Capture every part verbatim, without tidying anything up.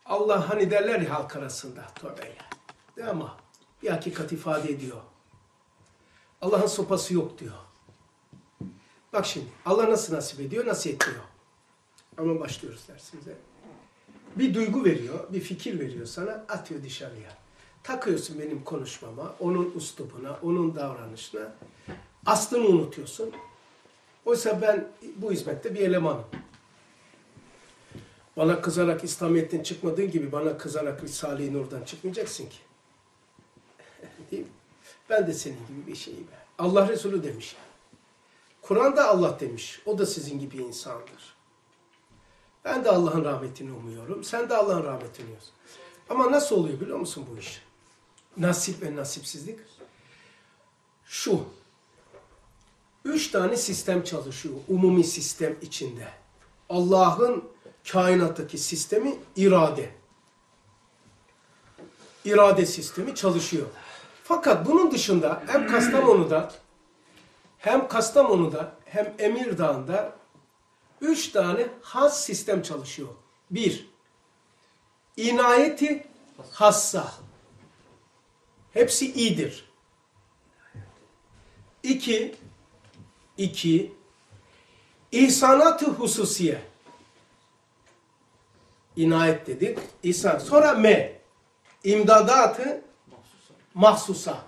Allah hani derler ya halk arasında, tövbe ya. Değil mi? Bir hakikat ifade ediyor. Allah'ın sopası yok diyor. Bak şimdi, Allah nasıl nasip ediyor, nasıl ettiriyor. Ama başlıyoruz dersimize. Bir duygu veriyor, bir fikir veriyor sana, atıyor dışarıya. Takıyorsun benim konuşmama, onun üslubuna, onun davranışına. Aslını unutuyorsun. Oysa ben bu hizmette bir elemanım. Bana kızarak İslamiyet'ten çıkmadığın gibi bana kızarak Risale-i Nur'dan çıkmayacaksın ki. Değil mi? Ben de senin gibi bir şeyim. Allah Resulü demiş. Kur'an'da Allah demiş. O da sizin gibi insandır. Ben de Allah'ın rahmetini umuyorum. Sen de Allah'ın rahmetini umuyorsun. Ama nasıl oluyor biliyor musun bu iş? Nasip ve nasipsizlik. Şu. Üç tane sistem çalışıyor. Umumi sistem içinde. Allah'ın kainattaki sistemi irade. İrade sistemi çalışıyor. Fakat bunun dışında hem Kastamonu'da hem Kastamonu'da hem Emirdağ'da üç tane has sistem çalışıyor. Bir, inayeti hassa. Hepsi iyidir. İki, iki, ihsanat-ı hususiye. İnayet dedik. İhsan. Sonra me, imdadat-ı mahsusa.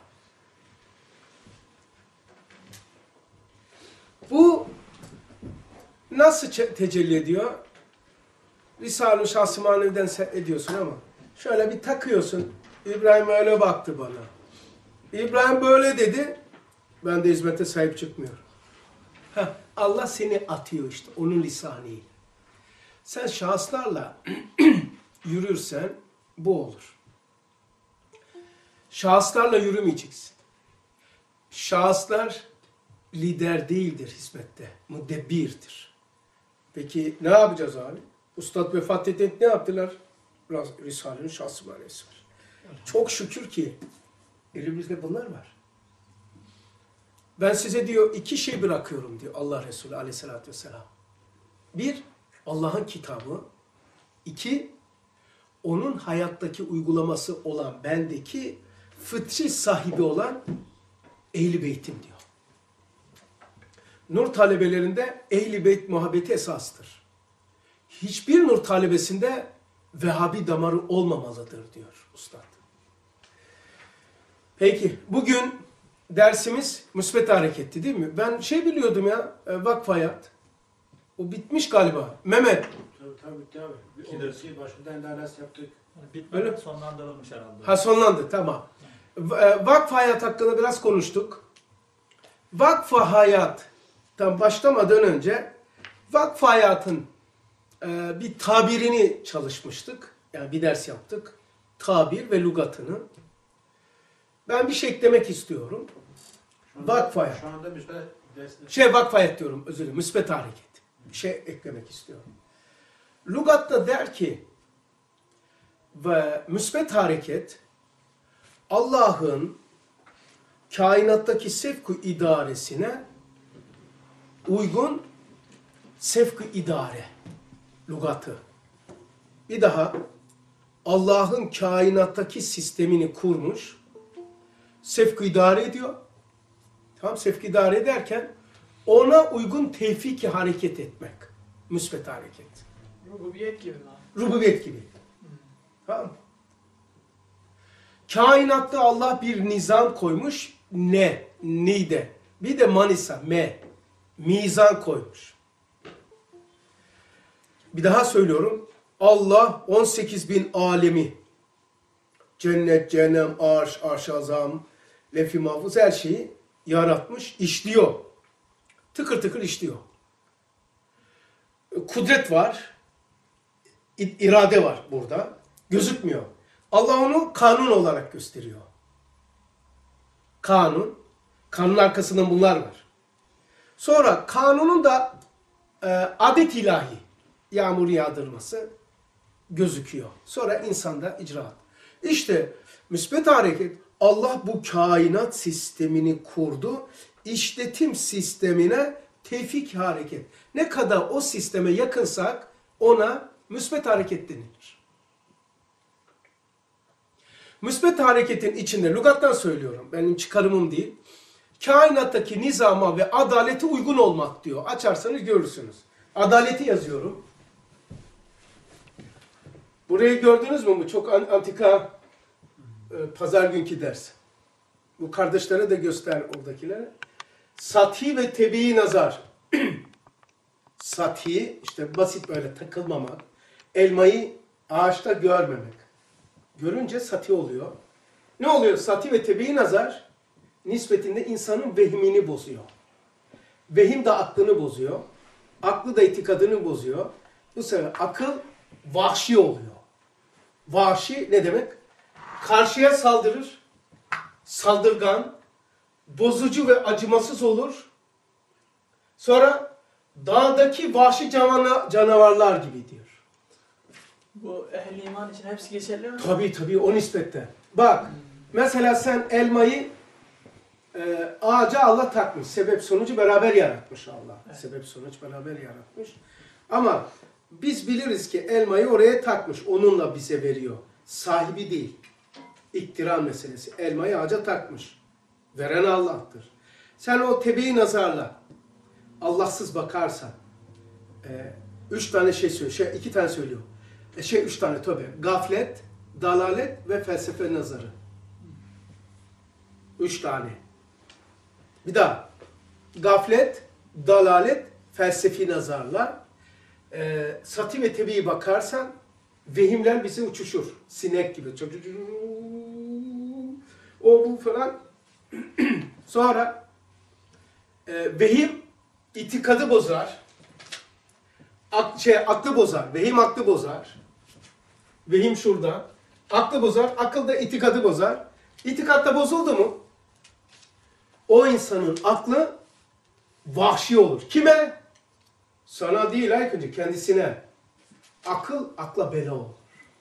Bu nasıl tecelli ediyor? Risale-i Şahs-ı Manevi'den ediyorsun ama şöyle bir takıyorsun. İbrahim öyle baktı bana. İbrahim böyle dedi. Ben de hizmete sahip çıkmıyorum. Heh, Allah seni atıyor işte. Onun lisanıyla. Sen şahıslarla yürürsen bu olur. Şahıslarla yürümeyeceksin. Şahıslar lider değildir hizmette. Mudebbirdir. Peki ne yapacağız abi? Ustad vefat edince ne yaptılar? Risale'nin Şahs-ı Manevisi var. Çok şükür ki elimizde bunlar var. Ben size diyor iki şey bırakıyorum diyor Allah Resulü aleyhissalatü vesselam. Bir, Allah'ın kitabı. İki, onun hayattaki uygulaması olan bendeki fıtri sahibi olan Ehl-i Beyt'im diyor. Nur talebelerinde Ehl-i Beyt muhabbeti esastır. Hiçbir nur talebesinde Vehhabi damarı olmamalıdır diyor Ustad. Peki bugün dersimiz müsbet hareketti değil mi? Ben şey biliyordum ya, vakf hayat. O bitmiş galiba. Mehmet. Tabii tabii bitti abi. İki dersi başından ders yaptık. Bitmedi, sonlandırılmış herhalde. Ha sonlandı, tamam. Vakf hayat hakkında biraz konuştuk. Vakf hayattan başlamadan önce vakf hayatın e, bir tabirini çalışmıştık. Yani bir ders yaptık. Tabir ve lügatını. Ben bir şey eklemek istiyorum. Vakf hayat. Şu anda müsbet dersler. Şey vakf hayat diyorum, özür dilerim. Müsbet hareket. Bir şey eklemek istiyorum. Lügatta der ki ve müsbet hareket Allah'ın kainattaki sevk-ı idaresine uygun sevk-ı idare lügatı. Bir daha Allah'ın kainattaki sistemini kurmuş, sevk-ı idare ediyor. Tamam, sevk-ı idare ederken ona uygun tevfik-i hareket etmek. Müsbet hareket. Rububiyet gibi mi? Rububiyet gibi. Tamam. Kainatta Allah bir nizam koymuş. Ne? Nide. Bir de manisa. Me. Mizan koymuş. Bir daha söylüyorum. Allah on sekiz bin alemi, cennet, cehennem, arş, arş-ı azam, lef-i mahfuz her şeyi yaratmış, işliyor. Tıkır tıkır işliyor. Kudret var. İrade var burada. Gözükmüyor. Allah onu kanun olarak gösteriyor. Kanun. Kanun arkasında bunlar var. Sonra kanunun da e, adet ilahi, yağmur yağdırması gözüküyor. Sonra insanda icraat. İşte müsbet hareket, Allah bu kainat sistemini kurdu. İşletim sistemine tevfik hareket. Ne kadar o sisteme yakınsak ona müsbet hareket denilir. Müsbet hareketin içinde, lügattan söylüyorum, benim çıkarımım değil, kainattaki nizama ve adalete uygun olmak diyor. Açarsanız görürsünüz. Adaleti yazıyorum. Burayı gördünüz mü? Bu çok antika e, pazar günkü ders. Bu kardeşlere de göster oradakilere. Sathi ve tebii nazar. Sathi, işte basit böyle takılmamak. Elmayı ağaçta görmemek. Görünce sati oluyor. Ne oluyor? Sati ve tebii nazar nispetinde insanın vehmini bozuyor. Vehim de aklını bozuyor. Aklı da itikadını bozuyor. Bu sefer akıl vahşi oluyor. Vahşi ne demek? Karşıya saldırır, saldırgan, bozucu ve acımasız olur. Sonra dağdaki vahşi cana- canavarlar gibi diyor. Bu ehli iman için hepsi geçerli mi? Tabii tabii o nispette. Bak mesela sen elmayı e, ağaca Allah takmış. Sebep sonucu beraber yaratmış Allah. Evet. Sebep sonuç beraber yaratmış. Ama biz biliriz ki elmayı oraya takmış. Onunla bize veriyor. Sahibi değil. İktirar meselesi. Elmayı ağaca takmış. Veren Allah'tır. Sen o tebii nazarla Allahsız bakarsan e, üç tane şey söylüyor. Şey, iki tane söylüyor. E, şey üç tane tabi. Gaflet, dalalet ve felsefe nazarı. Üç tane. Bir daha. Gaflet, dalalet, felsefi nazarla e, sati ve tebii bakarsan vehimler bize uçuşur. Sinek gibi. O bu falan. Sonra e, vehim itikadı bozar. Ak, şey, aklı bozar. Vehim aklı bozar. Vehim şurada. Aklı bozar. Akıl da itikadı bozar. İtikat da bozuldu mu? O insanın aklı vahşi olur. Kime? Sana değil Aykıncı, kendisine. Akıl akla bela olur.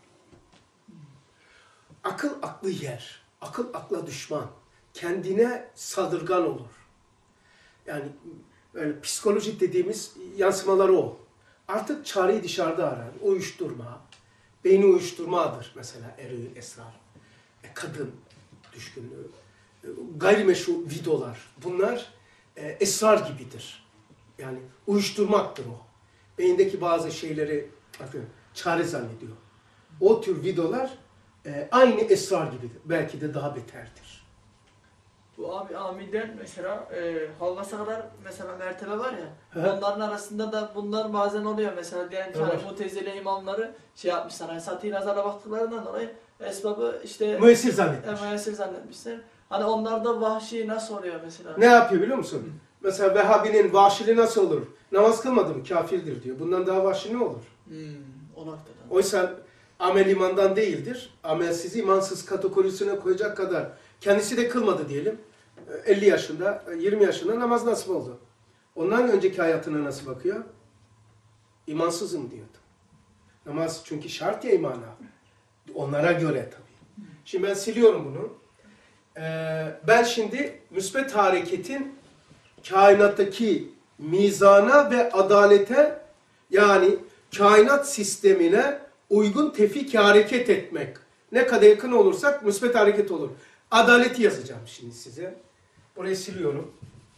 Akıl aklı yer. Akıl akla düşman. Kendine saldırgan olur. Yani böyle psikolojik dediğimiz yansımaları o. Artık çareyi dışarıda arar. Uyuşturma. Beyni uyuşturmadır mesela eroin, esrar. E, kadın düşkünlüğü. E, gayrimeşru videolar. Bunlar e, esrar gibidir. Yani uyuşturmaktır o. Beyindeki bazı şeyleri bakın, çare zannediyor. O tür videolar e, aynı esrar gibidir. Belki de daha beterdir. Bu abi amiden mesela e, Havvas'a kadar mesela mertebe var ya. He. Onların arasında da bunlar bazen oluyor mesela diyelim ki Evet. hani Mutezile imamları şey yapmışlar. Hani Sati nazara baktıklarından dolayı esbabı işte Müessir zannetmiş. müessir zannetmişler. Hani onlarda vahşi nasıl oluyor mesela? Ne yapıyor biliyor musun? Mesela Vehhabi'nin vahşiliği nasıl olur? Namaz kılmadı mı kafirdir diyor. Bundan daha vahşi ne olur? Hmm, o noktada. Oysa amel imandan değildir. Amelsiz imansız kategorisine koyacak kadar kendisi de kılmadı diyelim. elli yaşında, yirmi yaşında namaz nasip oldu. Ondan önceki hayatına nasıl bakıyor? İmansızım diyordu. Namaz çünkü şart ya imana. Onlara göre tabii. Şimdi ben siliyorum bunu. Ee, ben şimdi müsbet hareketin kainattaki mizana ve adalete, yani kainat sistemine uygun tefik hareket etmek. Ne kadar yakın olursak müsbet hareket olur. Adaleti yazacağım şimdi size. Orayı siliyorum.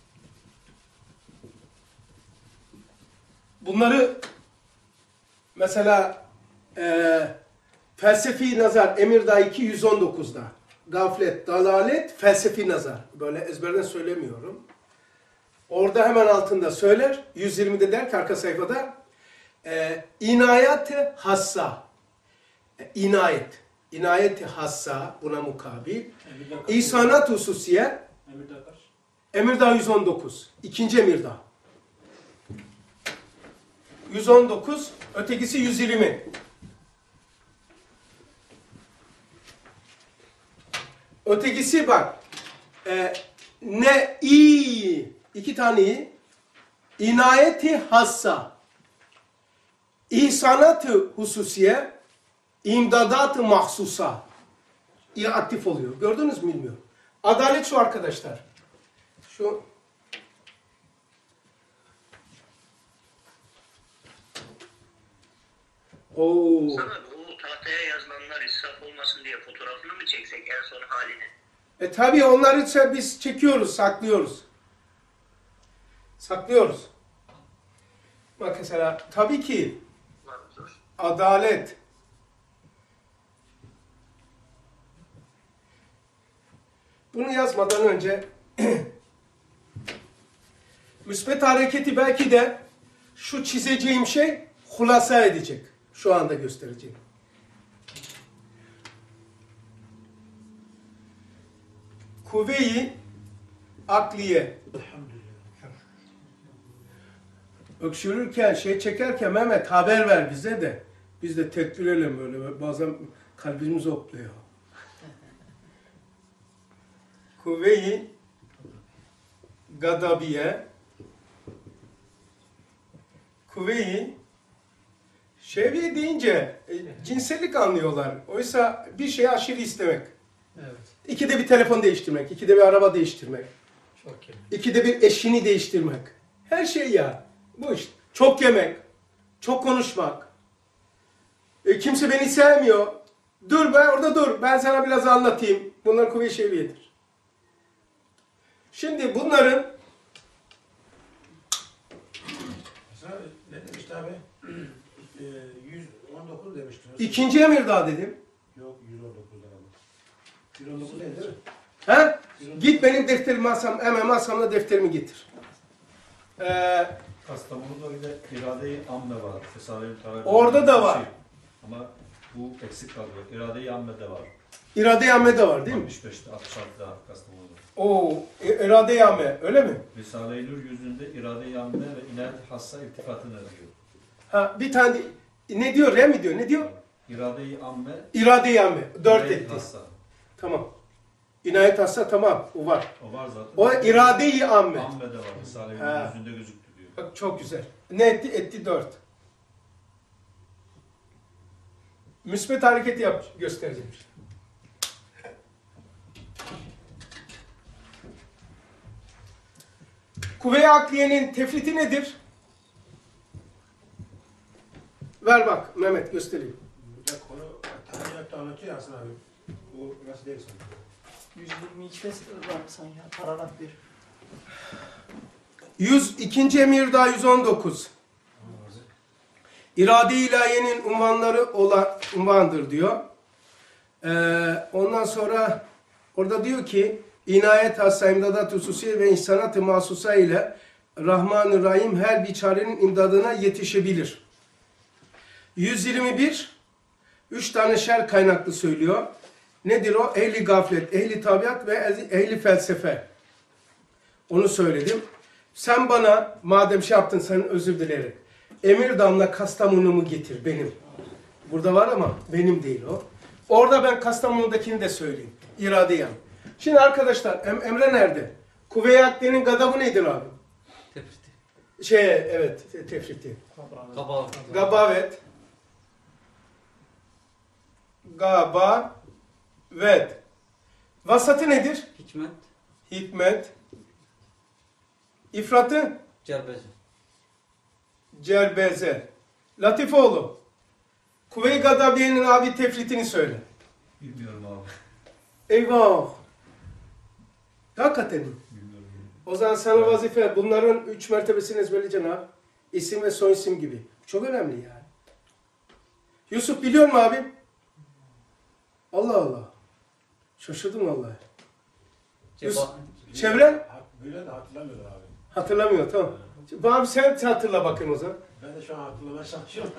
Bunları mesela e, felsefi nazar Emirdağ iki yüz on dokuzda gaflet, dalalet, felsefi nazar. Böyle ezberden söylemiyorum. Orada hemen altında söyler. yüz yirmide der ki arka sayfada e, inayet-i hassa. E, inayet. İnayet-i hassa buna mukabil. İhsanat hususiye Emirdağ kaç? Emirdağ yüz on dokuz. İkinci Emirdağ. yüz on dokuz. Ötekisi yüz yirmi. Ötekisi bak. E, ne iyi. İki tane iyi. İnayeti hassa. İhsanat-ı hususiye. İmdadat-ı mahsusa. İyi aktif oluyor. Gördünüz mü bilmiyorum. Adalet şu arkadaşlar. Şu Oo. Sana o tahtaya yazılanlar ise israf olmasın diye fotoğrafını mı çeksek en son halini? E tabii onları ise biz çekiyoruz, saklıyoruz. Saklıyoruz. Bak mesela tabii ki adalet, bunu yazmadan önce müspet hareketi belki de şu çizeceğim şey hulasa edecek. Şu anda göstereceğim. Kuvve-i akliye. Öksürürken, şey çekerken Mehmet haber ver bize de. Biz de tedbir edelim böyle. Bazen kalbimiz hopluyor. Kuvve-i gadabiye, kuvve-i şehviye deyince e, cinsellik anlıyorlar. Oysa bir şeyi aşırı istemek. Evet. İkide bir telefon değiştirmek, ikide bir araba değiştirmek, Çok iyi. ikide bir eşini değiştirmek. Her şey ya. Bu işte. Çok yemek, çok konuşmak. E, kimse beni sevmiyor. Dur be orada dur. Ben sana biraz anlatayım. Bunlar kuvve-i şehviyedir. Şimdi bunların Mesela ne demişti abi? Ee, yüz on dokuz demiştiniz. ikinci emir daha dedim. Yok yüz on dokuz abi. yüz on dokuz değil değil mi? He? Git benim defterimi masam, hemen masamda defterimi getir. Ee, Kastamonu'da bir de irade-i amme var. Risale-i Talep. Orada da var. Ama bu eksik kalıyor. İrade-i amme de var. İrade-i amme de var değil mi? altmış beşte altmış altıda Kastamonu'da. Oo, e, irade-i amme öyle mi? Risale-i Nur yüzünde irade-i amme ve inayet-i hassa iltifatını diyor. Ha, bir tane ne diyor? Re mi diyor? Ne diyor? İrade-i amme, İrade-i amme. Dört inayet-i etti. hassa. Tamam. İnayet hassa tamam. O var. O var zaten. O irade-i amme. Amme de var. Risale-i Ha. Nur yüzünde gözüktü diyor. Bak çok güzel. Ne etti? Etti dört. Müsbet hareketi yap, göstereceğim. Kuvve-i akliyenin tefriti nedir? Ver bak Mehmet göstereyim. Ya konu tahriyatta anlatıyor Hasan abi. Bu nasıl değil sanki? yüz yirmi ikide var sanki. Paragraf bir. yüz ikinci emir daha yüz on dokuz. İrade-i ilahiyenin unvanları olan unvandır diyor. Ee, ondan sonra orada diyor ki inayet hassa imdadat hususiye ve insanat-ı mahsusa ile Rahman-ı Rahim her bir çarenin imdadına yetişebilir. yüz yirmi bir üç tane şer kaynaklı söylüyor. Nedir o? Ehli gaflet, ehli tabiat ve ehli felsefe. Onu söyledim. Sen bana madem şey yaptın senin özür dilerim. Emir Damla Kastamonu'mu getir benim. Burada var ama benim değil o. Orada ben Kastamonu'dakini de söyleyeyim. İradeyim. Şimdi arkadaşlar em Emre nerede? Kuvve-i Akliye'nin gadabı nedir abi? Tefriti. Şey evet te tefriti. Kaba. Gabavet. Gabavet. Vasatı nedir? Hikmet. Hikmet. İfratı? Cerbezi. Cerbeze. Latifoğlu. Kuvve-i Gadabiye'nin abi tefritini söyle. Bilmiyorum abi. Eyvah. Hakikaten. Bilmiyorum. O zaman sana vazife bunların üç mertebesini ezberleyeceksin abi. İsim ve soy isim gibi. Çok önemli yani. Yusuf biliyor musun abi? Allah Allah. Şaşırdım vallahi. Yusuf, çevren? Böyle de hatırlamıyorum abi. Hatırlamıyor tamam. Abi sen hatırla bakayım o zaman. Ben de şu an hatırlamaya çalışıyorum.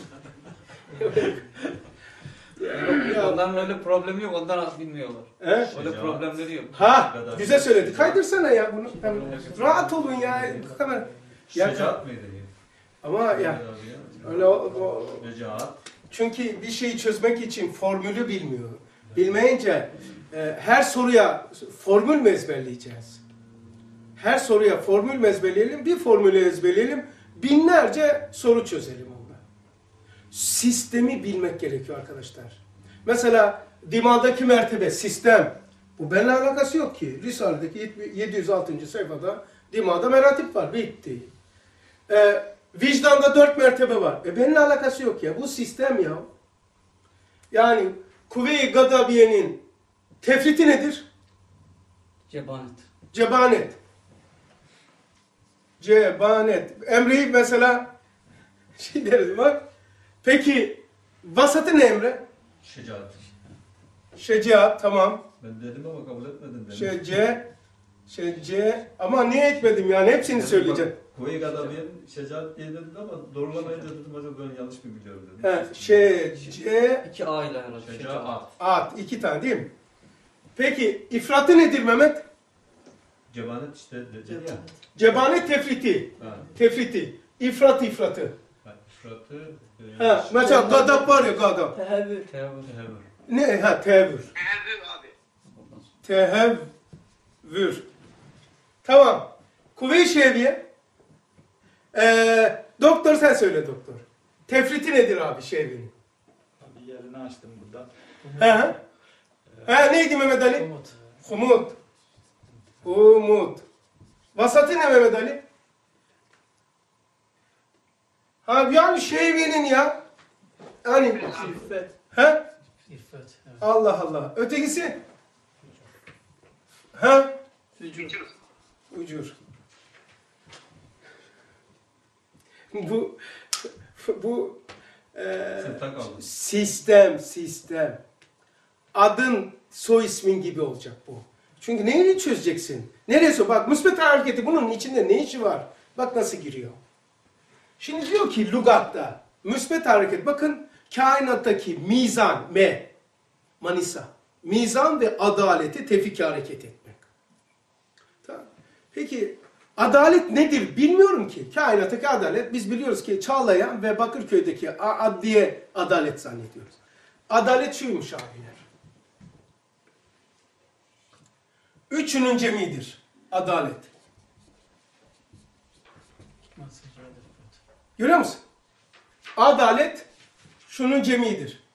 Onların öyle problemi yok. Ondan bilmiyorlar. He? Öyle problemleri yok. Ha, bize söyledi. Kaydırsana ya bunu. Hem rahat olun ya. Hemen. Ya, Şecaat mıydı? ama ya öyle o, o, Şecaat. çünkü bir şeyi çözmek için formülü bilmiyor. Bilmeyince e, her soruya formül mü ezberleyeceğiz? Her soruya formül mü ezberleyelim? Bir formülü ezberleyelim. Binlerce soru çözelim onda. Sistemi bilmek gerekiyor arkadaşlar. Mesela dimağdaki mertebe, sistem. Bu benimle alakası yok ki. Risale'deki yedi yüz altıncı sayfada dimağda meratip var. Bitti. Ee, vicdanda dört mertebe var. E benimle alakası yok ya. Bu sistem ya. Yani Kuvve-i Gadabiye'nin tefriti nedir? Cebanet. Cebanet. Cebanet. Emre'yi mesela şey deriz bak. Peki vasatı ne Emre? Şecaat. Şecaat, tamam. Ben dedim ama kabul etmedin dedim. Şece, şece, ama niye etmedim yani hepsini söyleyeceğim. Kuvve-i Gadabiye'nin şecaat diye dedin ama doğrulamayınca dedim acaba ben yanlış mı biliyorum dedim. He, şece, İki A ile yani. Şecaat. at, iki tane değil mi? Peki ifratı nedir Mehmet? Cebanet işte dedi ya. Cebanet tefriti. Ha. Tefriti. İfrat ifratı. Ha, ifratı. e, Ha, mesela gadap var ya gadap. Tehevvür. Tevhid. Tehevvür. Ne? Ha, tevür. Tehevvür abi. Tehevvür. Tamam. Kuvve-i şevviye. Ee, doktor sen söyle doktor. Tefriti nedir abi şevviyenin? Bir yerini açtım burada. He. He neydi Mehmet Ali? Umut. Umut. Umut. Vasatı ne Mehmet Ali? Ha yani şevviyenin ya. Hani İffet. he? İffet. Evet. Allah Allah. Ötekisi? Ha? Vücut. Ucur. Bu bu e, Sen tak aldın. sistem sistem. Adın soy ismin gibi olacak bu. Çünkü neyini çözeceksin? Neresi? Bak müsbet hareketi bunun içinde ne işi var? Bak nasıl giriyor. Şimdi diyor ki lügatta müsbet hareket bakın kainattaki mizan me manisa. Mizan ve adaleti tevfik hareket etmek. Tamam. Peki adalet nedir bilmiyorum ki. Kainattaki adalet biz biliyoruz ki Çağlayan ve Bakırköy'deki adliye adalet zannediyoruz. Adalet şuymuş abiler. Üçünün cemidir. Adalet. Nasıl evet. Görüyor musun? Adalet şunun cemidir.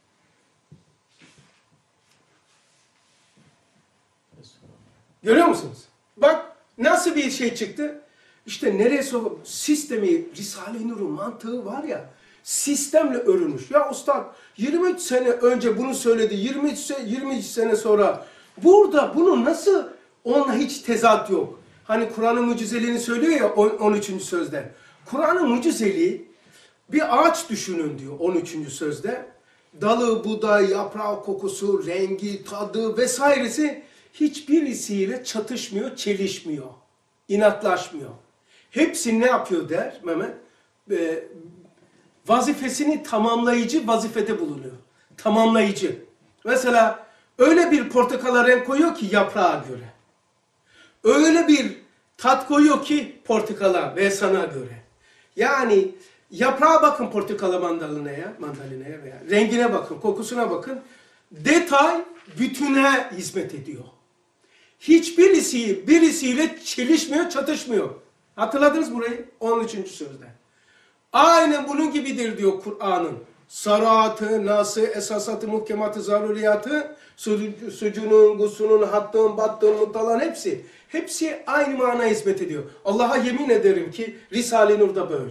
Görüyor musunuz? Bak nasıl bir şey çıktı? İşte neresi o sistemi, Risale-i Nur'un mantığı var ya, sistemle örülmüş. Ya ustad yirmi üç sene önce bunu söyledi, yirmi üç, yirmi üç sene sonra burada bunun nasıl onunla hiç tezat yok. Hani Kur'an'ın mucizeliğini söylüyor ya on üçüncü sözde. Kur'an'ın mucizeliği bir ağaç düşünün diyor on üçüncü sözde. Dalı, budağı, yaprağı, kokusu, rengi, tadı vesairesi hiçbirisiyle çatışmıyor, çelişmiyor, inatlaşmıyor. Hepsi ne yapıyor der Mehmet? Ee, vazifesini tamamlayıcı vazifede bulunuyor. Tamamlayıcı. Mesela öyle bir portakala renk koyuyor ki yaprağa göre. Öyle bir tat koyuyor ki portakala ve sana göre. Yani yaprağa bakın portakala mandalinaya, mandalinaya veya rengine bakın, kokusuna bakın. Detay bütüne hizmet ediyor. Hiçbirisi birisiyle çelişmiyor, çatışmıyor. Hatırladınız burayı? on üçüncü sözde. Aynen bunun gibidir diyor Kur'an'ın. Saratı, nası, esasatı, muhkematı, zaruriyatı, sucunun, gusunun, hattın, battın, muttalan hepsi. Hepsi aynı mana hizmet ediyor. Allah'a yemin ederim ki Risale-i Nur'da böyle.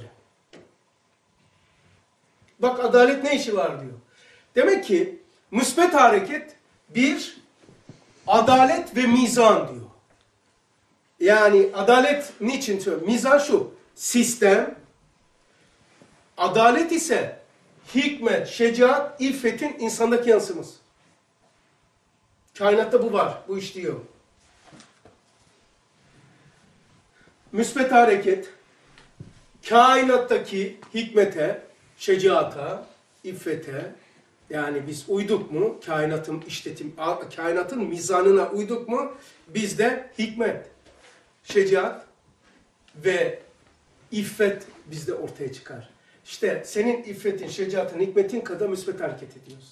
Bak adalet ne işi var diyor. Demek ki müsbet hareket bir, adalet ve mizan diyor. Yani adalet niçin söylüyorum? Mizan şu, sistem, adalet ise hikmet, şecaat, iffetin insandaki yansıması. Kainatta bu var, bu işliyor. Müsbet hareket, kainattaki hikmete, şecaata, iffete, yani biz uyduk mu, kainatın işletim, kainatın mizanına uyduk mu, bizde hikmet, şecaat ve iffet bizde ortaya çıkar. İşte senin iffetin, şecaatın, hikmetin kadar müsbet hareket ediyorsun.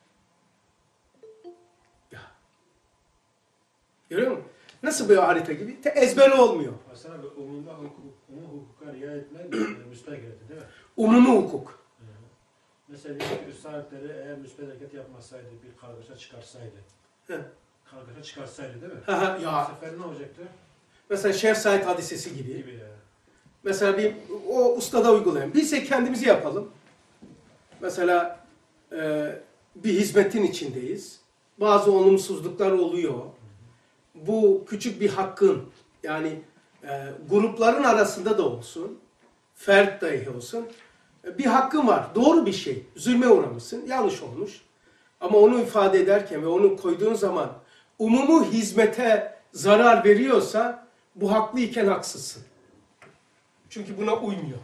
Ya. Görüyor musun? Nasıl bir harita gibi? Te ezber olmuyor. Aslında umuma hukuk, umum hukuka riayet etmek müstakildir değil mi? Umumi hukuk. Mesela üst sahipleri eğer müsbet hareket yapmasaydı, bir kargaşa çıkarsaydı, He. kargaşa çıkarsaydı değil mi? Ha, ha, ya. Bu sefer ne olacaktı? Mesela Şerh Said hadisesi gibi. Gibi ya. Mesela bir o ustada uygulayalım. Biz de kendimizi yapalım. Mesela e, bir hizmetin içindeyiz. Bazı olumsuzluklar oluyor. Bu küçük bir hakkın, yani e, grupların arasında da olsun, fert dahi olsun, e, bir hakkın var. Doğru bir şey. Zulme uğramışsın. Yanlış olmuş. Ama onu ifade ederken ve onu koyduğun zaman umumu hizmete zarar veriyorsa bu haklıyken haksızsın. Çünkü buna uymuyor.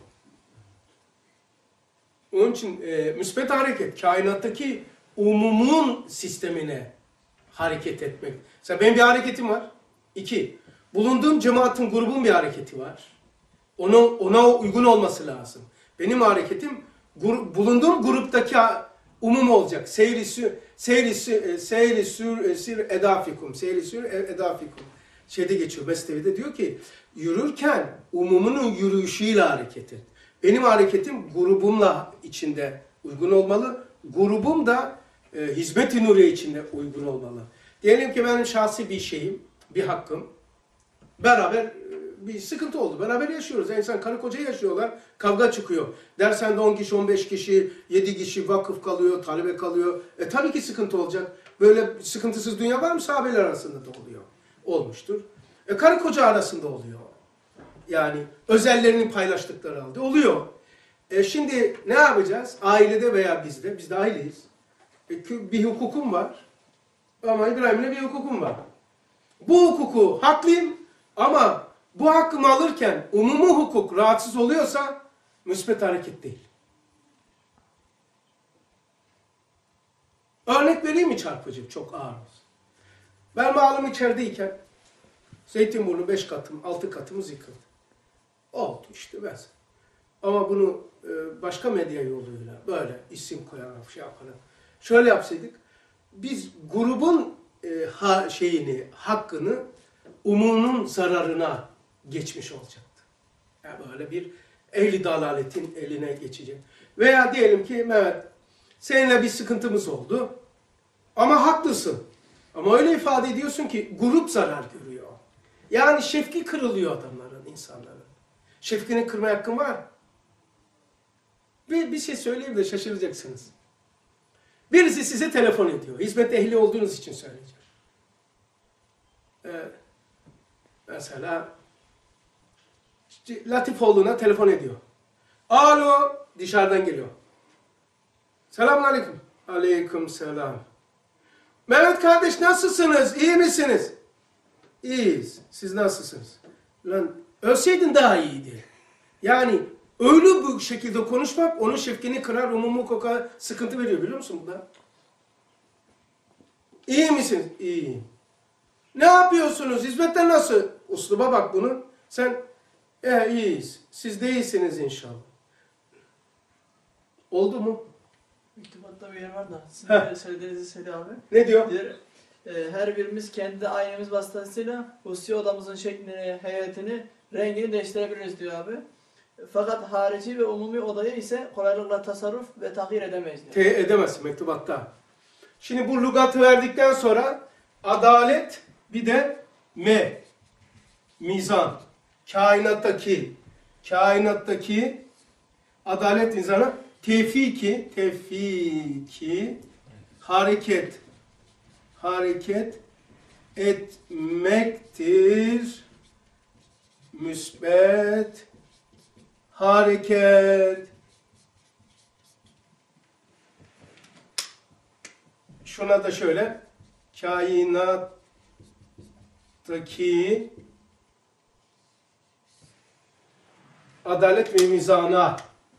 Onun için e, müsbet hareket, kainattaki umumun sistemine hareket etmek. Mesela benim bir hareketim var. İki, bulunduğum cemaatin, grubun bir hareketi var. Ona, ona uygun olması lazım. Benim hareketim gru, bulunduğum gruptaki umum olacak. Seyri sür, seyri sür, seyri sür, sür edafikum, seyri sür edafikum. Şeyde geçiyor, Mesnevi'de diyor ki, yürürken umumunun yürüyüşüyle hareket et. Benim hareketim grubumla içinde uygun olmalı. Grubum da e, hizmet-i nuriye içinde uygun olmalı. Diyelim ki benim şahsi bir şeyim, bir hakkım. Beraber e, bir sıkıntı oldu. Beraber yaşıyoruz. İnsan karı koca yaşıyorlar. Kavga çıkıyor. Dersende on kişi, on beş kişi, yedi kişi vakıf kalıyor, talebe kalıyor. E tabii ki sıkıntı olacak. Böyle sıkıntısız dünya var mı? Sahabeler arasında da oluyor. Olmuştur. E karı koca arasında oluyor. Yani özellerini paylaştıkları halde oluyor. E şimdi ne yapacağız? Ailede veya bizde, biz de aileyiz. E, bir hukukum var. Ama İbrahim'le bir hukukum var. Bu hukuku haklıyım ama bu hakkımı alırken umumi hukuk rahatsız oluyorsa müsbet hareket değil. Örnek vereyim mi çarpıcı? Çok ağır olsun. Ben malum içerideyken Zeytinburnu beş katım, altı katımız yıkıldı. Oldu işte ben. Ama bunu e, başka medya yoluyla böyle isim koyarak şey yaparak şöyle yapsaydık, biz grubun e, ha, şeyini, hakkını umumun zararına geçmiş olacaktı. Yani böyle bir ehli dalaletin eline geçecek. Veya diyelim ki Mehmet, seninle bir sıkıntımız oldu ama haklısın. Ama öyle ifade ediyorsun ki grup zarar görüyor. Yani şefki kırılıyor adamların, insanların. Şefkini kırma hakkın var. Bir, bir şey söyleyeyim de şaşıracaksınız. Birisi size telefon ediyor. Hizmet ehli olduğunuz için söyleyeceğim. Ee, mesela işte Latifoğlu'na telefon ediyor. Alo, dışarıdan geliyor. Selamun aleyküm. Aleyküm selam. Mehmet kardeş nasılsınız? İyi misiniz? İyiyiz. Siz nasılsınız? Lan ölseydin daha iyiydi. Yani öyle bu şekilde konuşmak onun şefkini kırar, umumu kokar, sıkıntı veriyor biliyor musun bu da? İyi misiniz? İyiyim. Ne yapıyorsunuz? Hizmetler nasıl? Usluba bak bunun. Sen e, iyiyiz. Siz de iyisiniz inşallah. Oldu mu? İktibatta bir yer var da. Sizin Heh. de söylediğinizi söyle abi. Ne diyor? Diğer, e, her birimiz kendi aynamız vasıtasıyla hususi odamızın şeklini, heyetini, rengini değiştirebiliriz diyor abi. Fakat harici ve umumi odayı ise kolaylıkla tasarruf ve tahir edemeyiz diyor. Te edemezsin mektubatta. Şimdi bu lügatı verdikten sonra adalet bir de me, mizan, kainattaki, kainattaki adalet mizanı tevfiki, tevfiki, hareket, hareket etmektir. Müsbet hareket. Şuna da şöyle, kainattaki adalet ve mizana.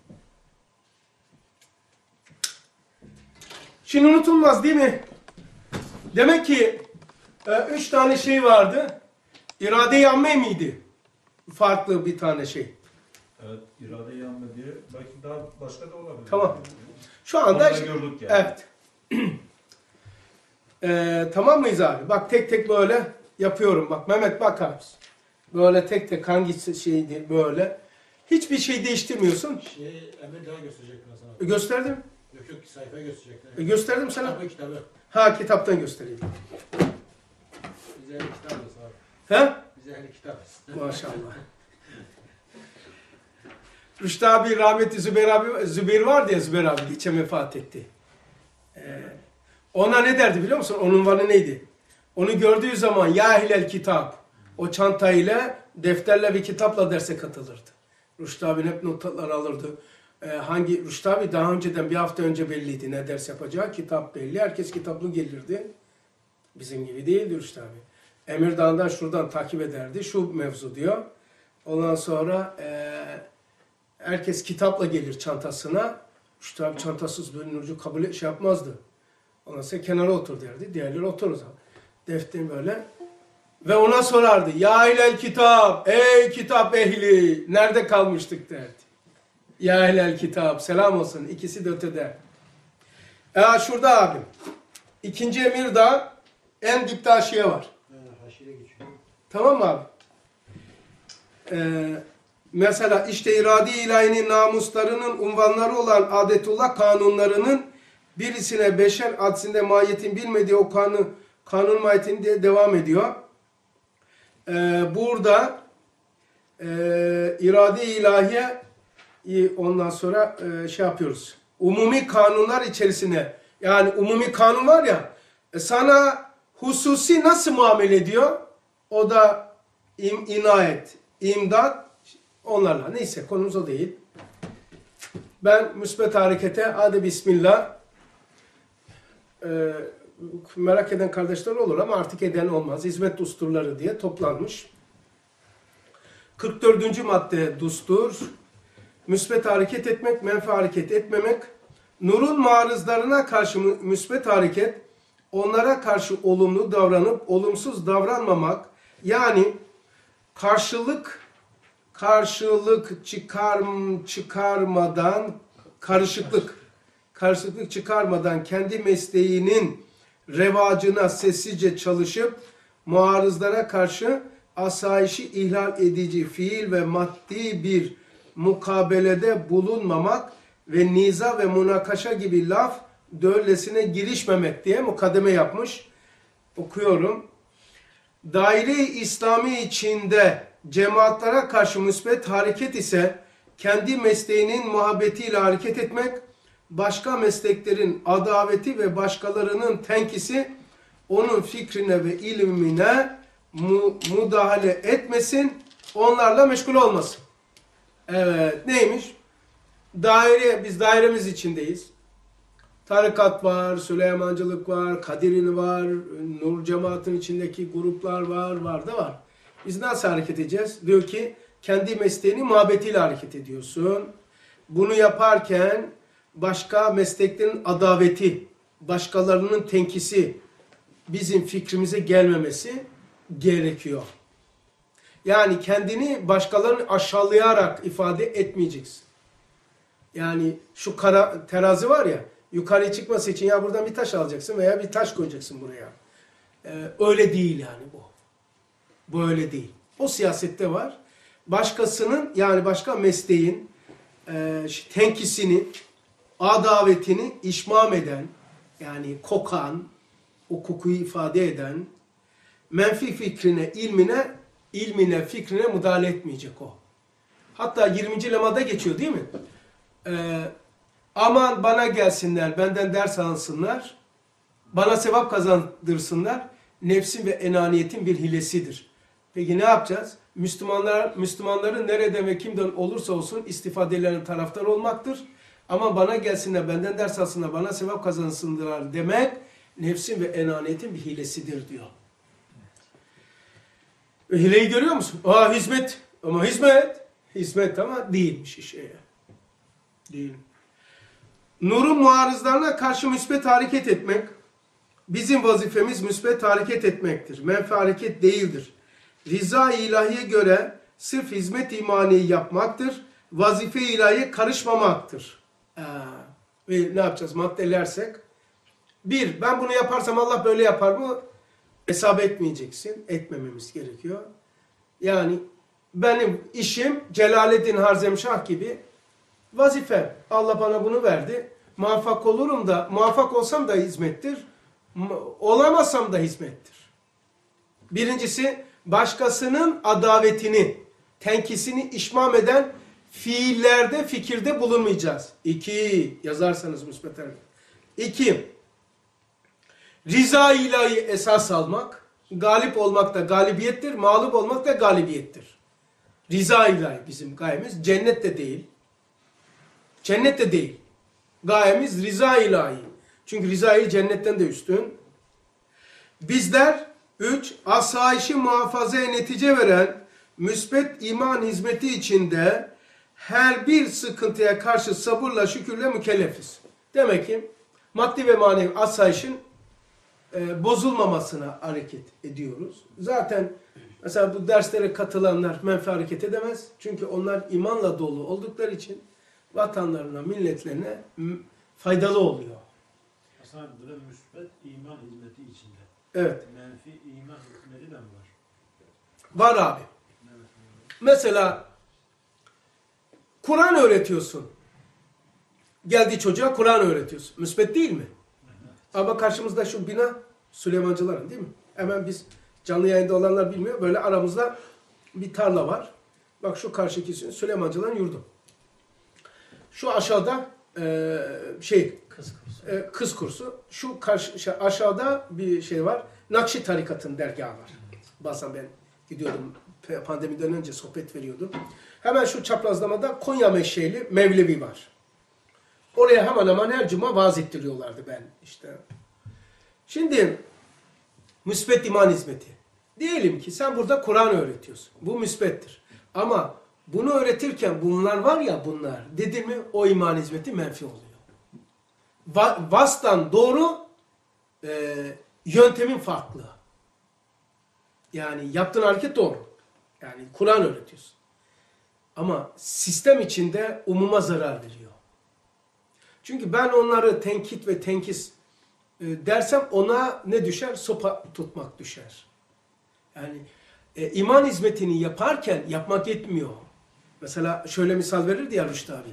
Şimdi unutulmaz değil mi? Demek ki e, üç tane şey vardı. İrade-i amme miydi? Farklı bir tane şey. Evet, irade yanma diye. Belki daha başka da olabilir. Tamam. Şu anda Onu da gördük yani. evet. Ee, tamam mıyız abi? Bak tek tek böyle yapıyorum. Bak Mehmet bak abi. Böyle tek tek hangisi şeydi böyle. Hiçbir şey değiştirmiyorsun. Şey, Emir daha gösterecek ben sana. E, gösterdim. Yok yok sayfayı gösterecekler. E, gösterdim sana. Kitabı kitabı. Ha kitaptan göstereyim. Bize ehli kitap mısın abi? He? Bize ehli kitap. Maşallah. Rüştü abi rahmetli Zübeyir abi Zübeyir vardı ya Zübeyir abi geçen vefat etti. Ee, ona ne derdi biliyor musun? Onun unvanı neydi? Onu gördüğü zaman ya ehlel kitap, o çantayla, defterle ve kitapla derse katılırdı. Rüştü abi hep notlar alırdı. Ee, hangi Rüştü abi daha önceden bir hafta önce belliydi ne ders yapacağı. Kitap belli. Herkes kitaplı gelirdi. Bizim gibi değildi Rüştü abi. Emirdağ'dan şuradan takip ederdi. Şu mevzu diyor. Ondan sonra e, herkes kitapla gelir çantasına. Rüştü abi çantasız böyle Nurcu kabul et, şey yapmazdı. Ondan sonra kenara otur derdi. Diğerleri otur o zaman. Defterin böyle. Ve ona sorardı. Ya ehlel kitap, ey kitap ehli, nerede kalmıştık derdi. Ya ehlel kitap, selam olsun. İkisi de ötede. Ya şurada abim. İkinci Emirdağ en dipte haşiye var. Haşire geçiyor. Tamam mı abi? Ee, mesela işte irade ilahinin namuslarının unvanları olan adetullah kanunlarının birisine beşer adsinde mahiyetin bilmediği o kanun, kanun mahiyetini de devam ediyor. Ee, burada e, irade ilahiye ondan sonra e, şey yapıyoruz. Umumi kanunlar içerisine yani umumi kanun var ya e, sana hususi nasıl muamele ediyor? O da im, inayet, imdat onlarla. Neyse konumuz o değil. Ben müsbet harekete hadi bismillah. Ee, merak eden kardeşler olur ama artık eden olmaz. Hizmet dusturları diye toplanmış. kırk dördüncü madde dustur. Müsbet hareket etmek, menfi hareket etmemek. Nurun marızlarına karşı müsbet hareket, onlara karşı olumlu davranıp olumsuz davranmamak, yani karşılık karşılık çıkar, çıkarmadan karışıklık karışıklık çıkarmadan kendi mesleğinin revacına sessizce çalışıp muarızlara karşı asayişi ihlal edici fiil ve maddi bir mukabelede bulunmamak ve niza ve münakaşa gibi laf döllesine girişmemek diye mukaddeme yapmış. Okuyorum. Daire-i İslami içinde cemaatlara karşı müsbet hareket ise kendi mesleğinin muhabbetiyle hareket etmek, başka mesleklerin adaveti ve başkalarının tenkisi onun fikrine ve ilmine mu müdahale etmesin, onlarla meşgul olmasın. Evet, neymiş? Daire, biz dairemiz içindeyiz. Tarikat var, Süleymancılık var, Kadir'in var, Nur Cemaat'in içindeki gruplar var, var da var. Biz nasıl hareket edeceğiz? Diyor ki, kendi mesleğini muhabbetiyle hareket ediyorsun. Bunu yaparken başka mesleklerin adaveti, başkalarının tenkisi, bizim fikrimize gelmemesi gerekiyor. Yani kendini başkalarını aşağılayarak ifade etmeyeceksin. Yani şu kara, terazi var ya, yukarıya çıkması için ya buradan bir taş alacaksın veya bir taş koyacaksın buraya. Ee, öyle değil yani bu. Bu öyle değil. O siyasette var. Başkasının yani başka mesleğin e, tenkisini, adavetini işmam eden, yani kokan, o kokuyu ifade eden, menfi fikrine, ilmine, ilmine, fikrine müdahale etmeyecek o. Hatta yirminci lemada geçiyor değil mi? Ee, aman bana gelsinler, benden ders alsınlar, bana sevap kazandırsınlar, nefsin ve enaniyetin bir hilesidir. Peki ne yapacağız? Müslümanlar, Müslümanların nerede ve kimden olursa olsun istifadelerinin taraftarı olmaktır. Ama bana gelsinler, benden ders alsınlar, bana sevap kazansınlar demek, nefsin ve enaniyetin bir hilesidir diyor. Ve hileyi görüyor musun? Aa hizmet, ama hizmet, hizmet ama değilmiş işe. Değil. Nurun muarızlarına karşı müsbet hareket etmek, bizim vazifemiz müsbet hareket etmektir. Menfi hareket değildir. Rıza-i ilahiye göre sırf hizmet imaniyi yapmaktır. Vazife ilahiye karışmamaktır. Ee, ve ne yapacağız? Maddelersek. Bir, ben bunu yaparsam Allah böyle yapar mı? Hesap etmeyeceksin. Etmememiz gerekiyor. Yani benim işim Celaleddin Harzemşah gibi vazife. Allah bana bunu verdi. Muvaffak olurum da, muvaffak olsam da hizmettir. Olamazsam da hizmettir. Birincisi, başkasının adavetini, tenkisini işmam eden fiillerde, fikirde bulunmayacağız. İki, yazarsanız müsbet hareket. İki, Riza ilahi esas almak, galip olmak da galibiyettir, mağlup olmak da galibiyettir. Riza ilahi bizim gayemiz. Cennet de değil. Cennet de değil. Gayemiz riza ilahi. Çünkü rizayı cennetten de üstün. Bizler üç, asayişi muhafazaya netice veren müsbet iman hizmeti içinde her bir sıkıntıya karşı sabırla, şükürle mükellefiz. Demek ki maddi ve manevi asayişin e, bozulmamasına hareket ediyoruz. Zaten mesela bu derslere katılanlar menfi hareket edemez. Çünkü onlar imanla dolu oldukları için vatanlarına, milletlerine faydalı oluyor. Hasan abi burada müsbet iman hizmeti içinde. Evet. Menfi iman hizmeti de mi var? Var abi. Mesela Kur'an öğretiyorsun. Geldiği çocuğa Kur'an öğretiyorsun. Müsbet değil mi? Ama karşımızda şu bina Süleymancıların değil mi? Hemen biz canlı yayında olanlar bilmiyor. Böyle aramızda bir tarla var. Bak şu karşıki Süleymancıların yurdu. Şu aşağıda e, şey Kız kursu. e, kız kursu. Şu karşı şey, aşağıda bir şey var. Nakşi tarikatın dergahı var. Bazen ben gidiyordum. Pandemiden önce sohbet veriyordum. Hemen şu çaprazlamada Konya Meşheyli Mevlevi var. Oraya hemen hemen her cuma vaaz ettiriyorlardı ben işte. Şimdi müsbet iman hizmeti. Diyelim ki sen burada Kur'an öğretiyorsun. Bu müsbettir. Ama bunu öğretirken bunlar var ya bunlar. Dedin mi o iman hizmeti menfi oluyor. Va vastan doğru e, yöntemin farklı. Yani yaptığın hareket doğru. Yani Kur'an öğretiyorsun. Ama sistem içinde umuma zarar veriyor. Çünkü ben onları tenkit ve tenkis e, dersem ona ne düşer? Sopa tutmak düşer. Yani e, iman hizmetini yaparken yapmak yetmiyor. Mesela şöyle misal verirdi ya Rüştü abi.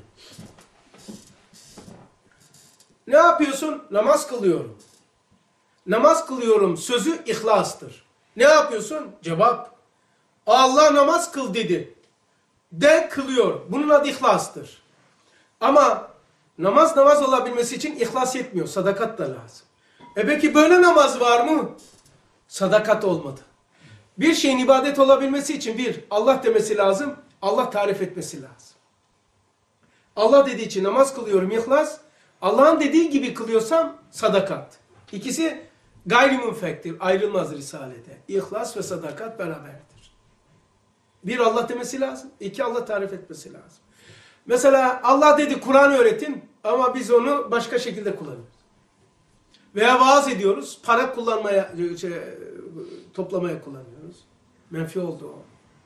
Ne yapıyorsun? Namaz kılıyorum. Namaz kılıyorum sözü ihlastır. Ne yapıyorsun? Cevap. Allah namaz kıl dedi. De kılıyor. Bunun adı ihlastır. Ama namaz namaz olabilmesi için ihlas yetmiyor. Sadakat da lazım. E peki böyle namaz var mı? Sadakat olmadı. Bir şeyin ibadet olabilmesi için bir, Allah demesi lazım. Allah tarif etmesi lazım. Allah dediği için namaz kılıyorum ihlas. Allah'ın dediği gibi kılıyorsam sadakat. İkisi gayrimünfektir. Ayrılmaz Risale'de. İhlas ve sadakat beraberdir. Bir Allah demesi lazım. İki Allah tarif etmesi lazım. Mesela Allah dedi Kur'an öğretin ama biz onu başka şekilde kullanıyoruz. Veya vaaz ediyoruz. Para kullanmaya, şey, toplamaya kullanıyoruz. Menfi oldu o.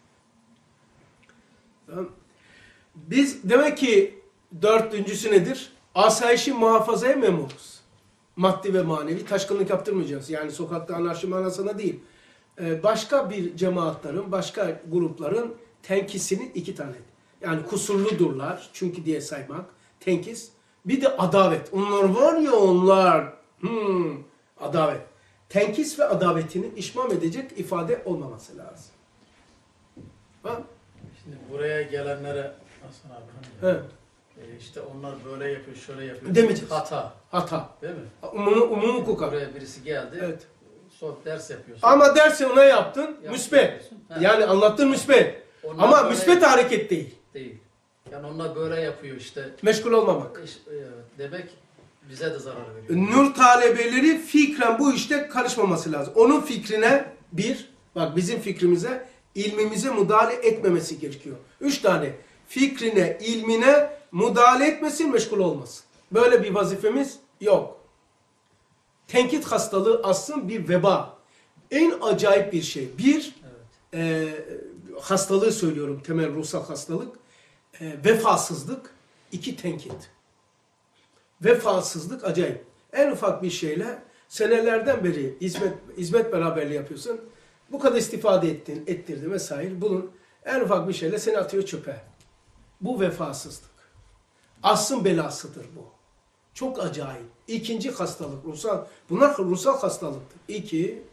Tamam. Biz demek ki dördüncüsü nedir? Asayişi muhafazaya memuruz. Maddi ve manevi taşkınlık yaptırmayacağız. Yani sokakta anarşi manasına değil. Ee, başka bir cemaatlerin, başka grupların tenkisini iki tane. Yani kusurludurlar çünkü diye saymak. Tenkis. Bir de adavet. Onlar var ya onlar. Hmm, adavet. Tenkis ve adavetini işmam edecek ifade olmaması lazım. Ha? Şimdi buraya gelenlere Hasan abi Evet. e, işte onlar böyle yapıyor, şöyle yapıyor. Demeyeceğiz. Hata. Hata. Değil mi? Umum, umum hukuka. Buraya birisi geldi. Evet. Sohbet ders yapıyorsun. Ama dersi ona yaptın, Yaptın, müsbet. yapıyorsun. Ha. Yani anlattın müsbet. Onlar Ama böyle müsbet hareket değil. değil. Yani onlar böyle yapıyor işte. Meşgul olmamak. İş- e, demek bize de zarar veriyor. Nur talebeleri fikren bu işte karışmaması lazım. Onun fikrine bir, bak bizim fikrimize, ilmimize müdahale etmemesi gerekiyor. Üç tane. Fikrine, ilmine müdahale etmesin, meşgul olmasın. Böyle bir vazifemiz yok. Tenkit hastalığı aslında bir veba. En acayip bir şey. Bir, Evet. e, hastalığı söylüyorum, temel ruhsal hastalık. E, vefasızlık. İki, tenkit. Vefasızlık acayip. En ufak bir şeyle senelerden beri hizmet, hizmet beraberliği yapıyorsun. Bu kadar istifade ettin, ettirdin vesaire. Bunun en ufak bir şeyle seni atıyor çöpe. Bu vefasızlık. Asrın belasıdır bu. Çok acayip. İkinci hastalık, ruhsal. Bunlar ruhsal hastalıktır. İki,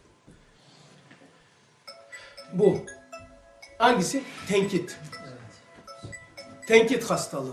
bu. Hangisi? Tenkit. Evet. Tenkit hastalığı.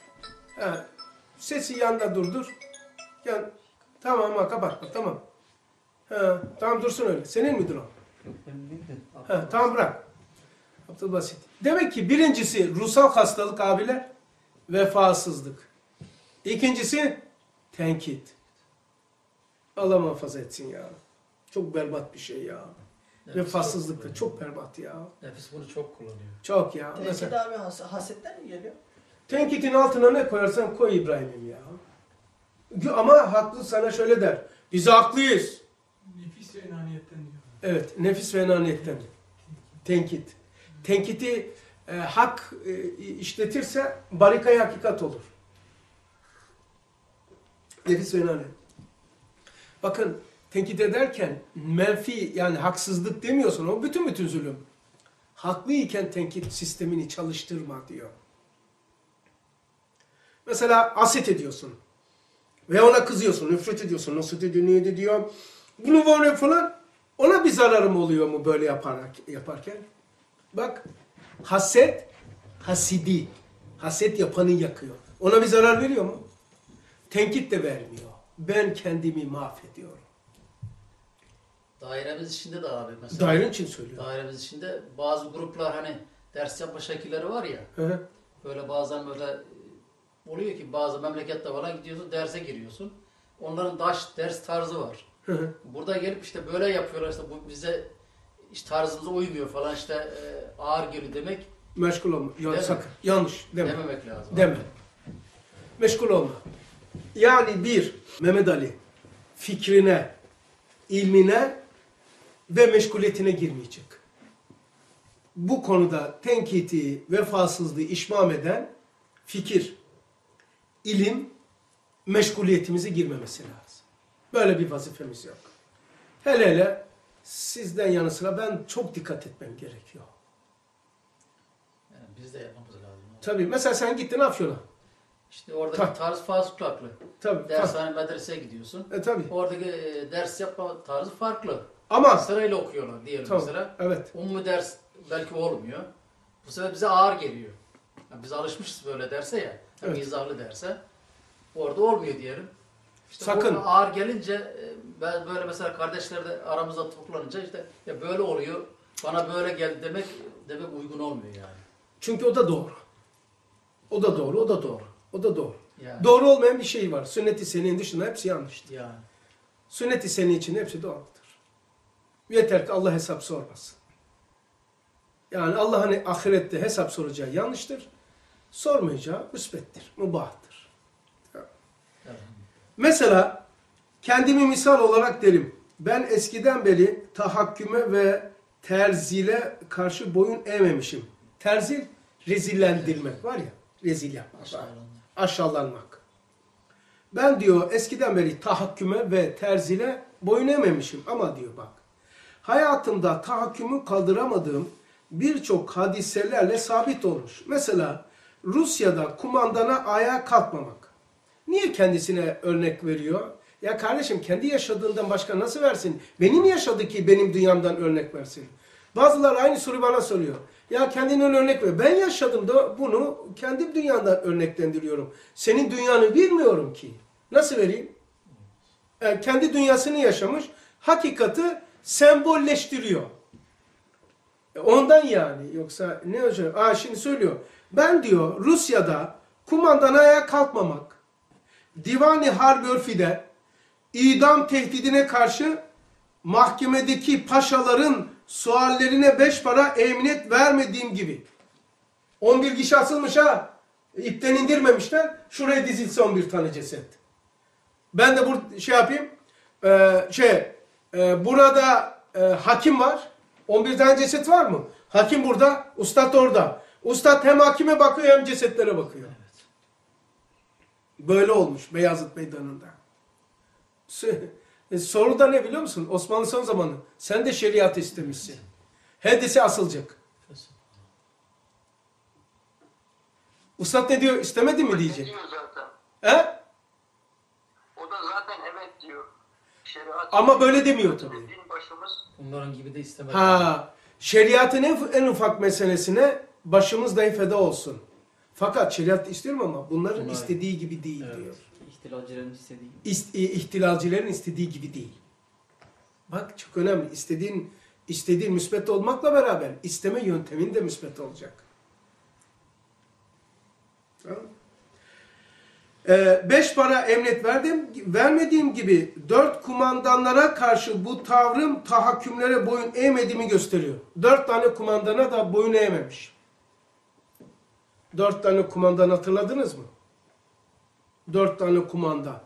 Ha, sesi yanında durdur. Yani, tamam ama kapatma, tamam. Ha, tamam dursun öyle. Senin midir o? Yok benim değil de. Ha, tamam bırak. Abdülbasit. Demek ki birincisi ruhsal hastalık abiler, vefasızlık. İkincisi tenkit. Allah muhafaza etsin ya. Çok berbat bir şey ya. Nefis Vefasızlık çok da çok berbat ya. Nefis bunu çok kullanıyor. Çok ya. Tenkit Mesela abi has hasetten mi geliyor? tenkitin altına ne koyarsan koy İbrahim'im ya. Ama haklı sana şöyle der. Biz haklıyız. Nefis ve enaniyetten diyor. Evet, nefis ve enaniyetten. Tenkit. Tenkiti e, hak e, işletirse barikayı hakikat olur. Nefis ve enaniyet. Bakın tenkit ederken menfi yani haksızlık demiyorsun. O bütün bütün zulüm. Haklıyken tenkit sistemini çalıştırma diyor. Mesela haset ediyorsun. Ve ona kızıyorsun, nefret ediyorsun. Nasıl dedi, neydi diyor. Bunu böyle falan. Ona bir zararım oluyor mu böyle yaparak, yaparken? Bak, haset, hasidi. Haset yapanı yakıyor. Ona bir zarar veriyor mu? Tenkit de vermiyor. Ben kendimi mahvediyorum. Dairemiz içinde de abi mesela. Dairen için söylüyor. Dairemiz içinde bazı gruplar hani ders yapma şekilleri var ya. Hı hı. Böyle bazen böyle e, oluyor ki bazı memlekette falan gidiyorsun derse giriyorsun. Onların daş ders tarzı var. Hı hı. Burada gelip işte böyle yapıyorlar işte bu bize işte tarzımıza uymuyor falan işte e, ağır geliyor demek Meşgul olma. Ya, Deme. sakın. Yanlış. Deme. dememek lazım. Deme. Meşgul olma. Yani bir, Mehmet Ali fikrine, ilmine ve meşguliyetine girmeyecek. Bu konuda tenkiti, vefasızlığı işmam eden fikir, ilim, meşguliyetimize girmemesi lazım. Böyle bir vazifemiz yok. Hele hele sizden yanı sıra ben çok dikkat etmem gerekiyor. Yani biz de yapmamız lazım. Tabii mesela sen gittin Afyon'a. İşte oradaki Tabii. tarz farklı. Tabii. Dershane medreseye gidiyorsun. E, tabii. Oradaki e, ders yapma tarzı farklı. Ama Sırayla okuyorlar diyelim tamam. mesela. Evet. Umumi ders belki olmuyor. Bu sefer bize ağır geliyor. Yani biz alışmışız böyle derse ya. Evet. Evet. İzahlı derse. Orada olmuyor diyelim. İşte Sakın. o ağır gelince e, ben böyle mesela kardeşler de aramızda toplanınca işte ya böyle oluyor. Bana böyle geldi demek demek uygun olmuyor yani. Çünkü o da doğru. O da doğru, o da doğru. O da doğru. Yani. Doğru olmayan bir şey var. Sünnet-i senin dışında hepsi yanlıştır. Yani. Sünnet-i senin için hepsi doğrudur. Yeter ki Allah hesap sormasın. Yani Allah'ın ahirette hesap soracağı yanlıştır. Sormayacağı müsbettir, mübahtır. Evet. Mesela kendimi misal olarak derim. Ben eskiden beri tahakküme ve terzile karşı boyun eğmemişim. Terzil rezillendirmek var ya, rezil yapmak, Aşağılanma. aşağılanmak. Ben diyor eskiden beri tahakküme ve terzile boyun eğmemişim ama diyor bak. Hayatımda tahakkümü kaldıramadığım birçok hadiselerle sabit olmuş. Mesela Rusya'da kumandana ayağa kalkmamak. Niye kendisine örnek veriyor? Ya kardeşim kendi yaşadığından başka nasıl versin? Benim yaşadığı ki benim dünyamdan örnek versin. Bazıları aynı soruyu bana soruyor. Ya kendinden örnek ver. Ben yaşadım da bunu kendi dünyamdan örneklendiriyorum. Senin dünyanı bilmiyorum ki. Nasıl vereyim? Yani kendi dünyasını yaşamış, hakikati sembolleştiriyor. E ondan yani. Yoksa ne hocam? Aa şimdi söylüyor. Ben diyor Rusya'da kumandan ayağa kalkmamak, Divan-ı Harp Örfi'de idam tehdidine karşı mahkemedeki paşaların suallerine beş para emniyet vermediğim gibi. on bir kişi asılmış ha. İpten indirmemişler. Şuraya dizilse on bir tane ceset. Ben de bu şey yapayım. Ee, şey e, burada e, hakim var. on bir tane ceset var mı? Hakim burada. Ustad orada. Ustad hem hakime bakıyor hem cesetlere bakıyor. Evet. Böyle olmuş Beyazıt Meydanı'nda. E, soru da ne biliyor musun? Osmanlı son zamanı. Sen de şeriat istemişsin. Hedisi asılacak. Ustad ne diyor? İstemedin mi diyecek. Diyor zaten. He? O da zaten evet diyor. Şeriat Ama böyle demiyor tabii. Din başımız Bunların gibi de istemez. Ha, şeriatın en, en ufak meselesine başımız dahi feda olsun. Fakat şeriat istiyorum ama bunların Bunlar- istediği gibi değil Evet. diyor. İhtilalcilerin istediği gibi. İst, ihtilalcilerin istediği gibi değil. Bak çok önemli. İstediğin, istediğin müsbet olmakla beraber isteme yöntemin de müsbet olacak. Tamam. Ee, beş para emret verdim, vermediğim gibi dört kumandanlara karşı bu tavrım tahakkümlere boyun eğmediğimi gösteriyor. Dört tane kumandana da boyun eğmemiş. Dört tane kumandan hatırladınız mı? Dört tane kumandan.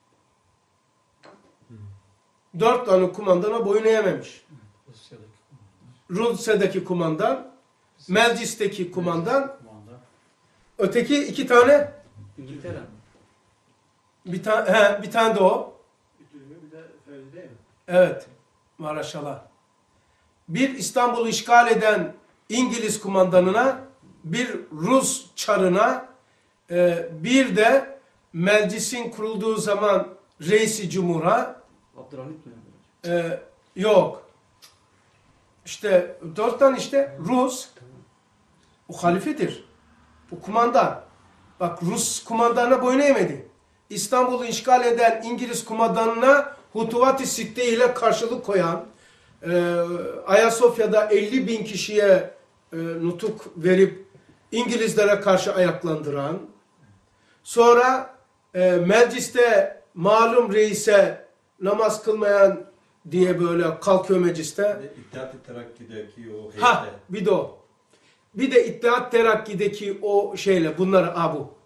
Dört tane kumandana boyun eğmemiş. Rusya'daki kumandan, Meclis'teki kumandan, öteki iki tane, İngiltere. bir tane, he, bir tane de o. Bir de Ferdi değil mi? Evet, maşallah. Bir İstanbul'u işgal eden İngiliz kumandanına, bir Rus çarına, e, bir de meclisin kurulduğu zaman reisi cumhura, Abdülhamit mi? e, yok. İşte dört tane işte Rus, o halifedir. O kumandan. Bak Rus kumandana boyun eğmedi. İstanbul'u işgal eden İngiliz kumandanına Hutuvat-ı Sitte ile karşılık koyan, e, Ayasofya'da elli bin kişiye e, nutuk verip İngilizlere karşı ayaklandıran, sonra e, mecliste malum reise namaz kılmayan diye böyle kalkıyor mecliste. İttihat-ı Terakki'deki o heyette. Ha, bir de o. Bir de İttihat Terakki'deki o şeyle bunları a bu.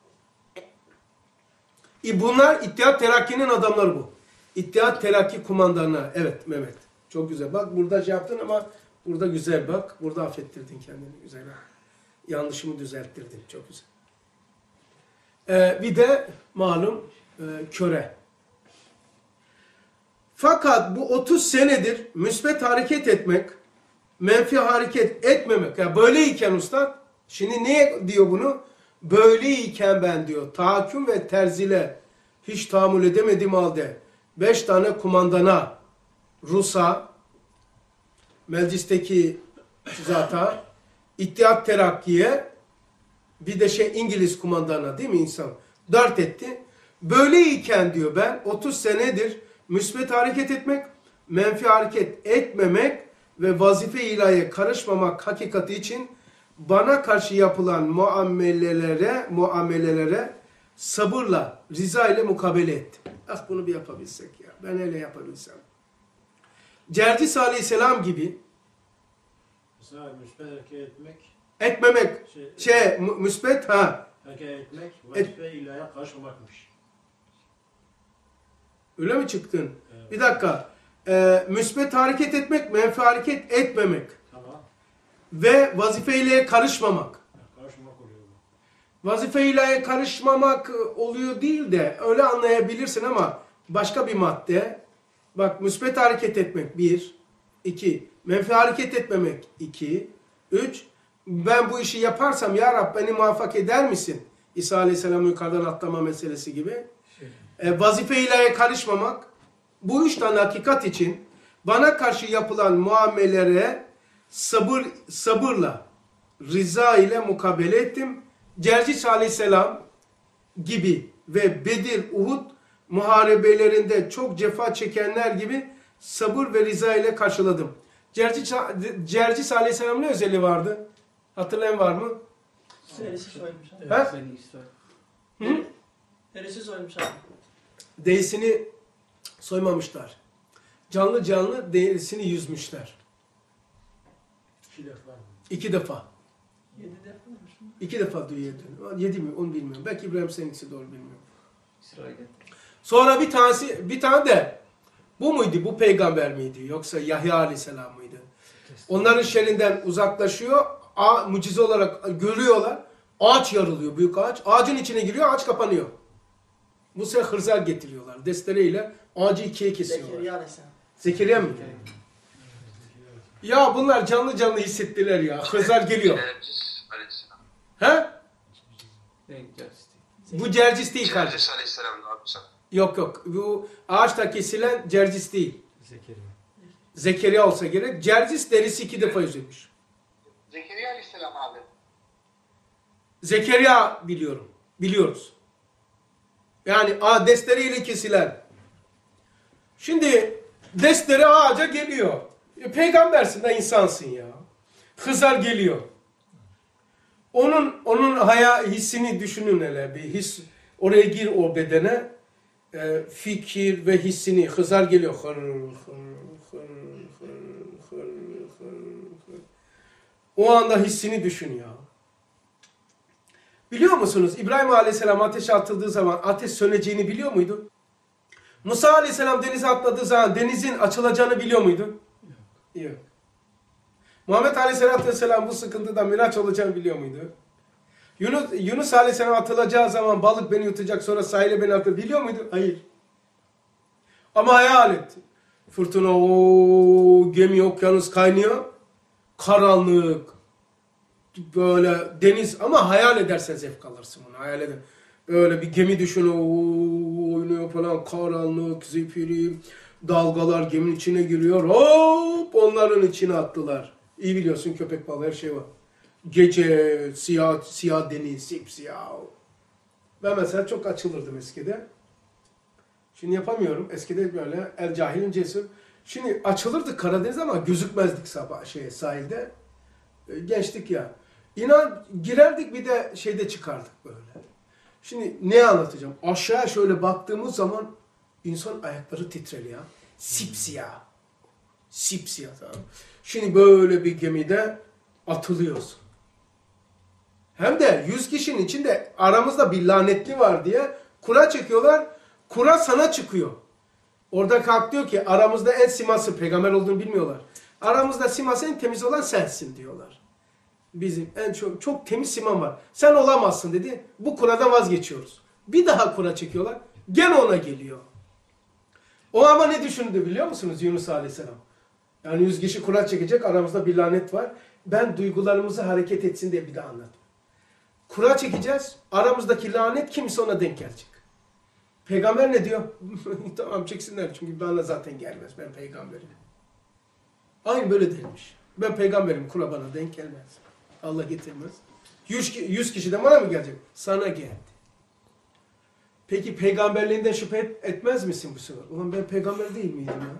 E bunlar İttihat Terakki'nin adamları bu. İttihat Terakki kumandanına. Evet Mehmet. Çok güzel. Bak burada şey yaptın ama burada güzel bak. Burada affettirdin kendini. Güzel. Yanlışımı düzelttirdin. Çok güzel. Ee, bir de malum e, köre. Fakat bu otuz senedir müsbet hareket etmek, menfi hareket etmemek. Yani böyleyken usta, şimdi niye diyor bunu? Böyleyken ben diyor, tahakküm ve terzile hiç tahammül edemediğim halde beş tane kumandana, Rus'a, meclisteki zata, İttihat Terakki'ye, bir de şey İngiliz kumandana değil mi insan? Dört etti. Böyleyken diyor ben otuz senedir müsbet hareket etmek, menfi hareket etmemek ve vazife ilahiye karışmamak hakikati için bana karşı yapılan muamelelere, muamelelere sabırla, rıza ile mukabele ettim. Ah bunu bir yapabilsek ya. Ben öyle yapabilsem. Cercis Aleyhisselam gibi Mesela müsbet hareket etmek, etmemek, şey, şey mü- müsbet ha. hareket etmek, vazife ilahiye karışmamakmış. Öyle mi çıktın? Evet. Bir dakika. Ee, müsbet hareket etmek, menfi hareket etmemek Tamam. ve vazife ile karışmamak. Karışmamak oluyor bu. Vazife ile karışmamak oluyor değil de öyle anlayabilirsin ama başka bir madde. Bak müsbet hareket etmek bir, iki, menfi hareket etmemek iki, üç. Ben bu işi yaparsam ya Rab beni muvaffak eder misin? İsa Aleyhisselam'ın yukarıdan atlama meselesi gibi. E, vazife ilahiye karışmamak. Bu üç tane hakikat için bana karşı yapılan muamelelere sabır sabırla, rıza ile mukabele ettim. Cercis Aleyhisselam gibi ve Bedir, Uhud muharebelerinde çok cefa çekenler gibi sabır ve rıza ile karşıladım. Cercis, Cercis Aleyhisselam'ın ne özelliği vardı? Hatırlayan var mı? Derisi soymuş abi. Ha? Beni İsrail. Hı? Derisi soymuş abi. Derisini soymamışlar. Canlı canlı derisini yüzmüşler. İki defa. İki defa. Yedi defa olmuş mu? İki defa diyor yedi. Yedi mi? Onu bilmiyorum. Belki İbrahim seninkisi doğru bilmiyorum. İsrail'e. Sonra bir tanesi, bir tane de bu muydu? Bu peygamber miydi? Yoksa Yahya Aleyhisselam mıydı? Onların şerrinden uzaklaşıyor. A, mucize olarak görüyorlar. Ağaç yarılıyor. Büyük ağaç. Ağacın içine giriyor. Ağaç kapanıyor. Bu sefer hırzar getiriyorlar. Destereyle ağacı ikiye kesiyorlar. Zekeriya Aleyhisselam. Zekeriya mı? Ya bunlar canlı canlı hissettiler ya. Hırzar geliyor. Cercis Aleyhisselam. He? Denk geldi. Bu Cercis değil kardeş. Cercis Aleyhisselam ne yaptı sen? Yok yok. Bu ağaçta kesilen Cercis değil. Zekeriya. Zekeriya olsa gerek. Cercis derisi iki defa üzülmüş. Zekeriya Aleyhisselam abi. Zekeriya biliyorum. Biliyoruz. Yani a destereyle kesilen. Şimdi Destleri ağaca geliyor. E, peygambersin de insansın ya. Hızar geliyor. Onun onun haya hissini düşünün hele bir his. Oraya gir o bedene. E, fikir ve hissini. Hızar geliyor. Hır, hır, hır, hır, hır, hır, hır. O anda hissini düşün ya. Biliyor musunuz? İbrahim Aleyhisselam ateşe atıldığı zaman ateş söneceğini biliyor muydu? Musa Aleyhisselam denize atladığı zaman denizin açılacağını biliyor muydu? Yok. Yok. Muhammed Aleyhisselatü Vesselam bu sıkıntıdan miraç olacağını biliyor muydu? Yunus, Yunus Aleyhisselam atılacağı zaman balık beni yutacak sonra sahile beni atacak biliyor muydu? Hayır. Ama hayal et. Fırtına o gemi okyanus kaynıyor. Karanlık. Böyle deniz ama hayal edersen zevk alırsın bunu. Hayal edin. Böyle bir gemi düşün. O oynuyor falan. Karanlık, zifiri. Dalgalar geminin içine giriyor. Hop onların içine attılar. İyi biliyorsun köpek balığı her şey var. Gece siyah siyah deniz, sipsiyah. Ben mesela çok açılırdım eskide. Şimdi yapamıyorum. Eskide böyle el cahilin cesur. Şimdi açılırdık Karadeniz ama gözükmezdik sabah şey sahilde. Gençtik ya. İnan girerdik bir de şeyde çıkardık böyle. Şimdi ne anlatacağım? Aşağı şöyle baktığımız zaman insan ayakları titreli ya. Sipsiyah. Sipsiyah tamam. Şimdi böyle bir gemide atılıyoruz. Hem de yüz kişinin içinde aramızda bir lanetli var diye kura çekiyorlar. Kura sana çıkıyor. Orada kalk diyor ki aramızda en siması peygamber olduğunu bilmiyorlar. Aramızda siması en temiz olan sensin diyorlar. Bizim en çok çok temiz siman var. Sen olamazsın dedi. Bu kuradan vazgeçiyoruz. Bir daha kura çekiyorlar. Gene ona geliyor. O ama ne düşündü biliyor musunuz Yunus Aleyhisselam? Yani yüz kişi kura çekecek aramızda bir lanet var. Ben duygularımızı hareket etsin diye bir daha anlattım. Kura çekeceğiz. Aramızdaki lanet kimse ona denk gelecek. Peygamber ne diyor? Tamam çeksinler çünkü bana zaten gelmez. Ben peygamberim. Aynı böyle denmiş. Ben peygamberim kura bana denk gelmez. Allah getirmez. Yüz, yüz kişiden bana mı gelecek? Sana geldi. Peki peygamberliğinden şüphe et, etmez misin bu sefer? Ulan ben peygamber değil miydim ya?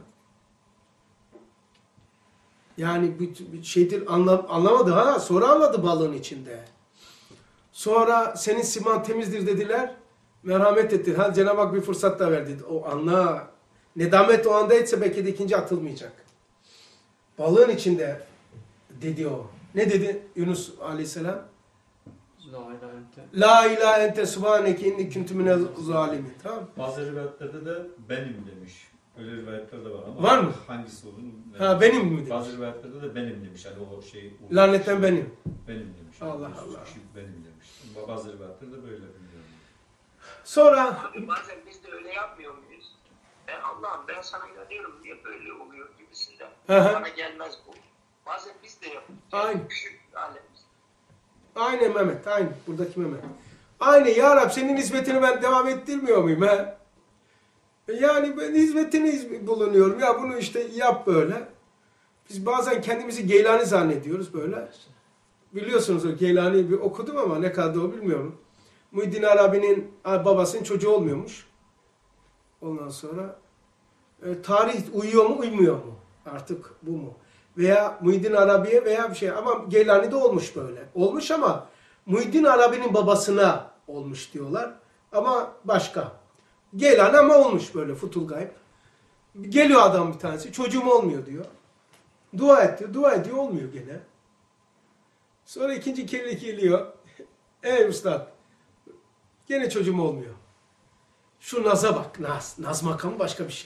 Yani bir şeydir anlam, anlamadı ha. Sonra anladı balığın içinde. Sonra senin siman temizdir dediler. Merhamet ettin. Ha, Cenab-ı Hak bir fırsat da verdi. O anla. Nedamet o anda etse belki de ikinci atılmayacak. Balığın içinde dedi o. Ne dedi Yunus Aleyhisselam? La ilahe ente. La ilahe ente subhaneke inni kuntu minez zalimin. Tamam. Bazı rivayetlerde de benim demiş. Öyle rivayetler de var ama var mı? Hangisi olduğunu bilmiyorum. Ha benim mi demiş? Bazı rivayetlerde de benim demiş. Hani o şey o Lanetten şey, benim. Benim demiş. Allah Yani Allah. Kişi benim demiş. Ama bazı rivayetlerde böyle bilmiyorum. Sonra Abi bazen biz de öyle yapmıyor muyuz? Ben Allah'ım ben sana inanıyorum diye böyle oluyor gibisinden. Hı hı. Bana gelmez bu. Bazen biz de yapıyoruz. Aynı. Küçük alemiz. aynı Mehmet, aynı. Buradaki Mehmet. Aynı ya Rab senin hizmetini ben devam ettirmiyor muyum he? Yani ben hizmetini bulunuyorum. Ya bunu işte yap böyle. Biz bazen kendimizi Geylani zannediyoruz böyle. Biliyorsunuz o Geylani'yi bir okudum ama ne kadar o bilmiyorum. Muhyiddin Arabi'nin babasının çocuğu olmuyormuş. Ondan sonra e, tarih uyuyor mu uymuyor mu? Artık bu mu? Veya Muhyiddin Arabi'ye veya bir şey ama Geylani'de olmuş böyle. Olmuş ama Muhyiddin Arabi'nin babasına olmuş diyorlar. Ama başka. Geylani ama olmuş böyle futul gayb. Geliyor adam bir tanesi çocuğum olmuyor diyor. Dua et diyor. Dua ediyor olmuyor gene. Sonra ikinci kere geliyor. Ey üstad gene çocuğum olmuyor. Şu naza bak. Naz. Naz makamı başka bir şey.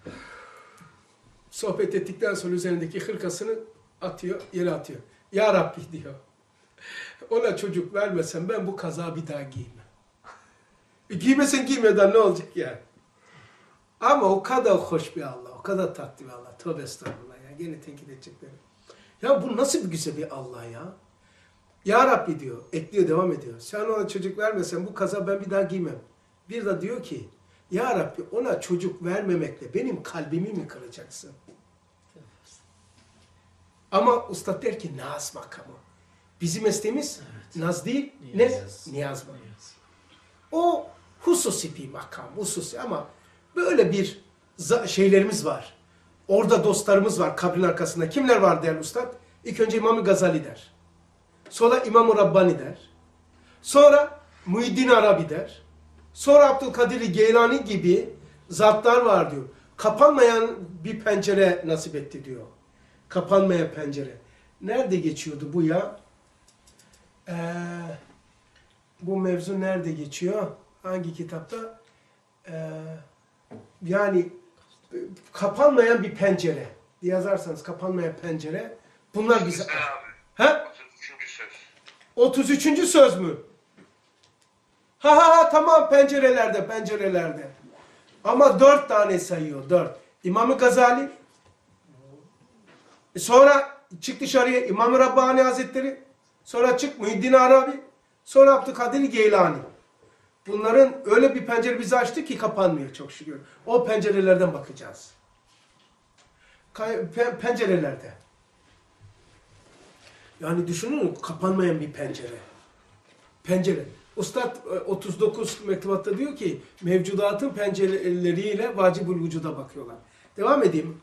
Sohbet ettikten sonra üzerindeki hırkasını atıyor, yere atıyor. Ya Rabbi diyor. Ona çocuk vermesen ben bu kaza bir daha giymem. E, giymesen giymeden ne olacak yani? Ama o kadar hoş bir Allah, o kadar tatlı bir Allah. Tövbe estağfurullah ya. Gene tenkit edecek beni. Ya bu nasıl bir güzel bir Allah ya? Ya Rabbi diyor, ekliyor devam ediyor. Sen ona çocuk vermesen bu kaza ben bir daha giymem. Bir de diyor ki, Ya Rabbi ona çocuk vermemekle benim kalbimi mi kıracaksın? Ama ustad der ki naz makamı. Bizim mesleğimiz evet. Naz değil, niyaz. ne? Niyaz makamı. O hususi bir makam, hususi ama böyle bir şeylerimiz var. Orada dostlarımız var kabrin arkasında. Kimler var der Üstad? İlk önce İmam-ı Gazali der. Sonra İmam-ı Rabbani der. Sonra Muhyiddin Arabi der. Sonra Abdülkadir Geylani gibi zatlar var diyor. Kapanmayan bir pencere nasip etti diyor. Kapanmayan pencere. Nerede geçiyordu bu ya? Ee, bu mevzu nerede geçiyor? Hangi kitapta? Ee, yani kapanmayan bir pencere. Yazarsanız kapanmayan pencere. Bunlar bize... Güzel abi. He? otuz üçüncü söz. otuz üçüncü söz mü? Ha ha ha tamam pencerelerde pencerelerde. Ama dört tane sayıyor dört. İmam-ı Gazali. Sonra çık dışarıya İmam-ı Rabbani Hazretleri. Sonra çık Muhyiddin Arabi. Sonra Abdülkadir Geylani. Bunların öyle bir pencere bizi açtı ki kapanmıyor çok şükür. O pencerelerden bakacağız. Pencerelerde. Yani düşünün kapanmayan bir pencere. Pencere. Ustad otuz dokuz mektubatta diyor ki mevcudatın pencereleriyle vacibül vücuda bakıyorlar. Devam edeyim.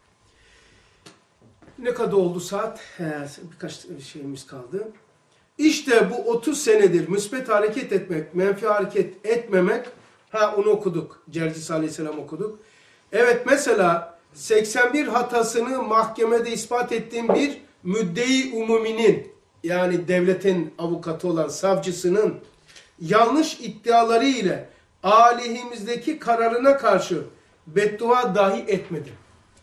Ne kadar oldu saat? He, birkaç şeyimiz kaldı. İşte bu otuz senedir müsbet hareket etmek, menfi hareket etmemek. Ha onu okuduk. Cercis Aleyhisselam okuduk. Evet mesela seksen bir hatasını mahkemede ispat ettiğim bir müddei umuminin yani devletin avukatı olan savcısının yanlış iddiaları ile aleyhimizdeki kararına karşı beddua dahi etmedim.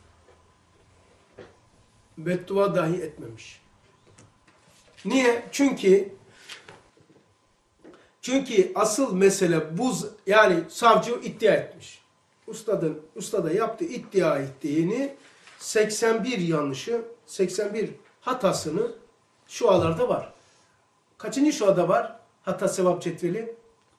Beddua dahi etmemiş. Niye? Çünkü çünkü asıl mesele bu yani savcı iddia etmiş. Ustadın ustada yaptığı iddia ettiğini seksen bir yanlışı, seksen bir hatasını şualarda var. Kaçıncı şuada var? Hata sevap cetveli?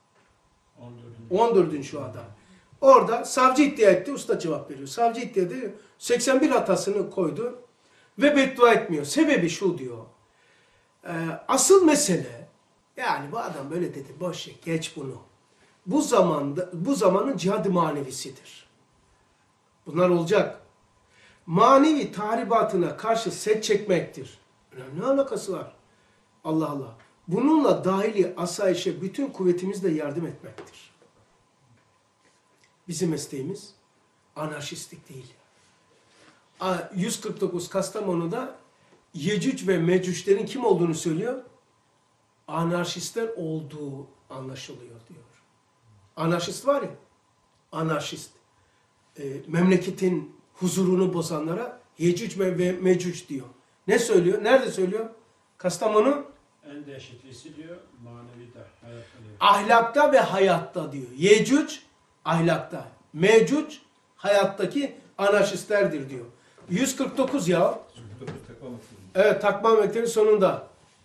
on dördüncü şuada. Orada savcı iddia etti, usta cevap veriyor. Savcı iddia ediyor. seksen bir hatasını koydu ve beddua etmiyor. Sebebi şu diyor. E, asıl mesele yani bu adam böyle dedi. Boş ver, geç bunu. Bu zamanda bu zamanın cihad-ı manevisidir. Bunlar olacak. Manevi tahribatına karşı set çekmektir. Ne alakası var? Allah Allah. Bununla dahili asayişe bütün kuvvetimizle yardım etmektir. Bizim mesleğimiz anarşistlik değil. yüz kırk dokuz Kastamonu'da Yecüc ve Mecüclerin kim olduğunu söylüyor? Anarşistler olduğu anlaşılıyor diyor. Anarşist var ya, anarşist. E, memleketin huzurunu bozanlara Yecüc ve Mecüc diyor. Ne söylüyor? Nerede söylüyor? Kastamonu? En dehşetlisi diyor manevide, hayatta diyor. Ahlakta ve hayatta diyor. Yecüc ahlakta. Mecüc hayattaki anarşistlerdir diyor. yüz kırk dokuz ya. Evet, takma mektebi sonunda.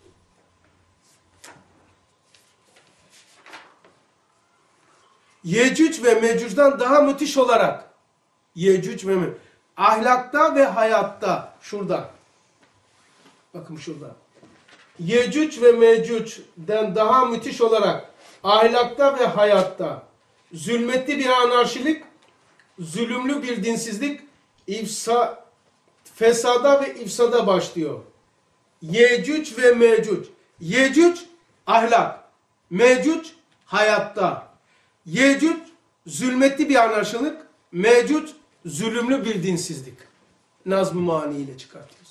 Yecüc ve Mecüc'den daha müthiş olarak Yecüc ve Mecüc ahlakta ve hayatta şurada. Bakın şurada. Yecüc ve Mecüc'den daha müthiş olarak ahlakta ve hayatta zulmetli bir anarşilik, zulümlü bir dinsizlik, ifsa, fesada ve ifsada başlıyor. Yecüc ve Mecüc. Yecüc ahlak, Mecüc hayatta. Yecüc zulmetli bir anarşilik, Mecüc zulümlü bir dinsizlik. Nazm-ı Mani ile çıkartıyoruz.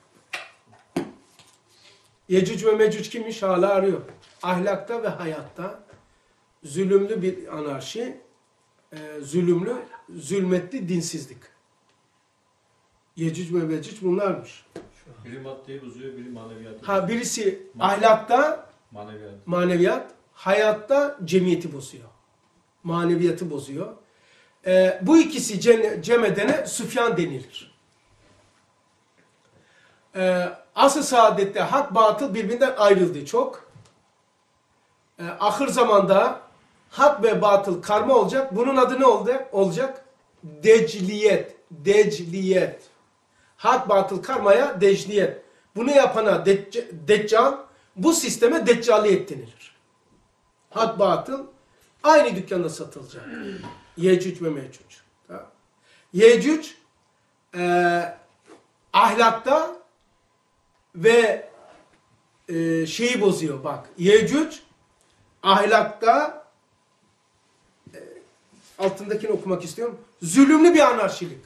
Yecüc ve Mecüc kimmiş? Hala arıyor. Ahlakta ve hayatta zulümlü bir anarşi, e, zulümlü, zulmetli dinsizlik. Yecüc ve Mecüc bunlarmış. Biri maddeyi bozuyor, biri maneviyatı. Ha birisi ahlakta Maneviyat. maneviyat, hayatta cemiyeti bozuyor. Maneviyatı bozuyor. E, bu ikisi cem, cem edene Süfyan denilir. E, Asr-ı saadette hak batıl birbirinden ayrıldı çok. E, ahir zamanda hak ve batıl karma olacak. Bunun adı ne oldu? Olacak? Decliyet. Decliyet. Hak batıl karmaya decliyet. Bunu yapana decc deccal, bu sisteme deccaliyet denilir. Hak batıl aynı dükkanda satılacak. Yecüc ve Mecüc. Yecüc e, ahlakta ve e, şeyi bozuyor bak. Yecüc ahlakta e, altındakini okumak istiyorum. Zulümlü bir anarşilik.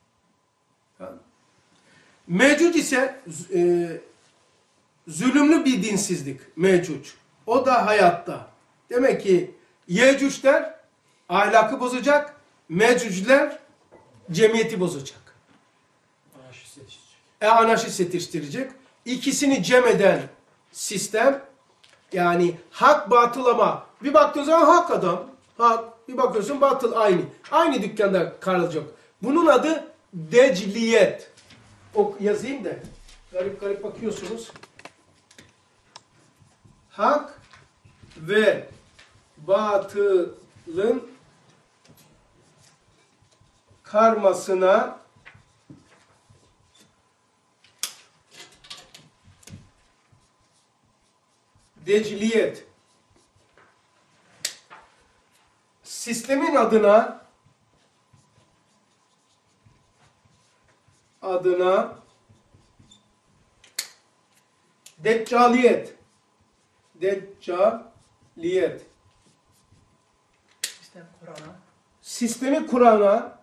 Mevcut ise e, zulümlü bir dinsizlik mevcut. O da hayatta. Demek ki Yecücler ahlakı bozacak, Mecücler cemiyeti bozacak. Anarşist yetiştirecek. E, anarşist yetiştirecek. İkisini cem eden sistem, yani hak batıl ama bir baktığın zaman hak adam, hak, bir bakıyorsun batıl aynı. Aynı dükkanda karılacak. Bunun adı decliyet. O yazayım da garip garip bakıyorsunuz. Hak ve batılın karmasına decliyet. Sistemin adına adına deccaliyet. Deccaliyet. İşte Kur'an'a. Sistemi Kur'an'a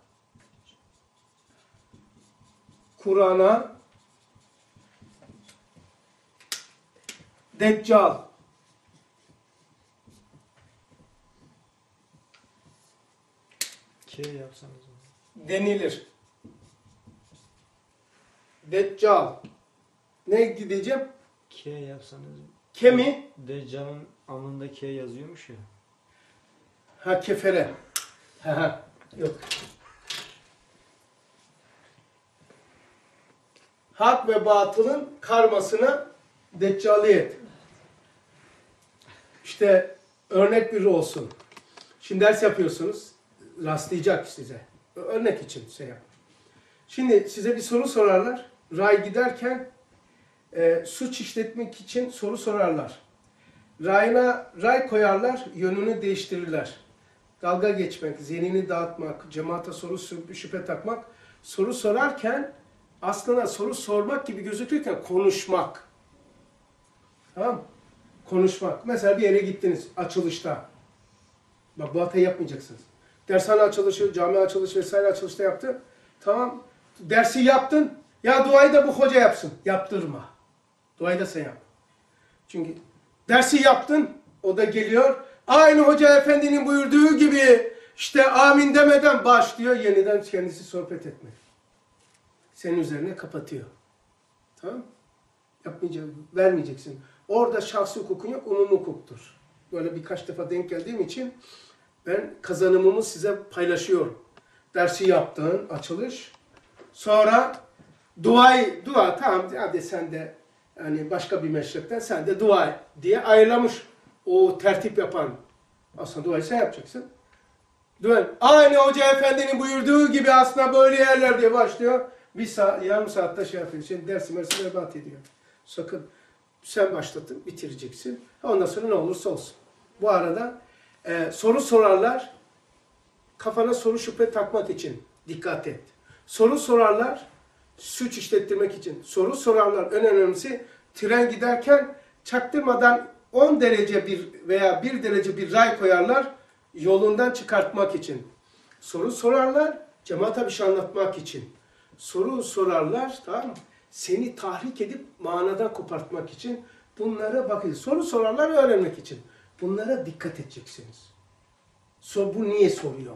Kur'an'a Deccal K yapsanız. denilir. Deccal. Ne gideceğim? K yapsanız. Kemi? Deccal'ın alnında K yazıyormuş ya. Ha kefere. Ha ha. Yok. Hak ve batılın karmasına deccaliyet. İşte örnek biri olsun. Şimdi ders yapıyorsunuz. Rastlayacak size. Örnek için şey yap. Şimdi size bir soru sorarlar. Ray giderken e, suç işletmek için soru sorarlar. Rayına ray koyarlar, yönünü değiştirirler. Dalga geçmek, zihnini dağıtmak, cemaate soru şüphe takmak. Soru sorarken aslında soru sormak gibi gözükürken konuşmak. Tamam mı? Konuşmak. Mesela bir yere gittiniz açılışta. Bak bu hatayı yapmayacaksınız. Dershane açılışı, cami açılışı vesaire açılışta yaptı. Tamam. Dersi yaptın. Ya duayı da bu hoca yapsın. Yaptırma. Duayı da sen yap. Çünkü dersi yaptın. O da geliyor. Aynı hoca efendinin buyurduğu gibi işte amin demeden başlıyor yeniden kendisi sohbet etmek. Senin üzerine kapatıyor. Tamam? Yapmayacaksın, vermeyeceksin. Orada şahsi hukukun yok, umumi hukuktur. Böyle birkaç defa denk geldiğim için ben kazanımımı size paylaşıyorum. Dersi yaptığın açılış. Sonra duayı, dua tamam hadi sen de yani başka bir meşrepten sen de dua diye ayrılamış o tertip yapan. Aslında duayı sen yapacaksın. Dua. Aynı hoca efendinin buyurduğu gibi aslında böyle yerler diye başlıyor. Bir saat, yarım saatte şey yapıyor. Şimdi dersi mersi berbat ediyor. Sakın sen başlatın, bitireceksin. Ondan sonra ne olursa olsun. Bu arada e, soru sorarlar. Kafana soru şüphe takmak için dikkat et. Soru sorarlar. Suç işlettirmek için. Soru sorarlar. En önemlisi tren giderken çaktırmadan on derece bir veya bir derece bir ray koyarlar. Yolundan çıkartmak için. Soru sorarlar. Cemaate bir şey anlatmak için. Soru sorarlar. Tamam mı? Seni tahrik edip manadan kopartmak için. Bunlara bakın. Soru sorarlar öğrenmek için. Bunlara dikkat edeceksiniz. So, bu niye soruyor?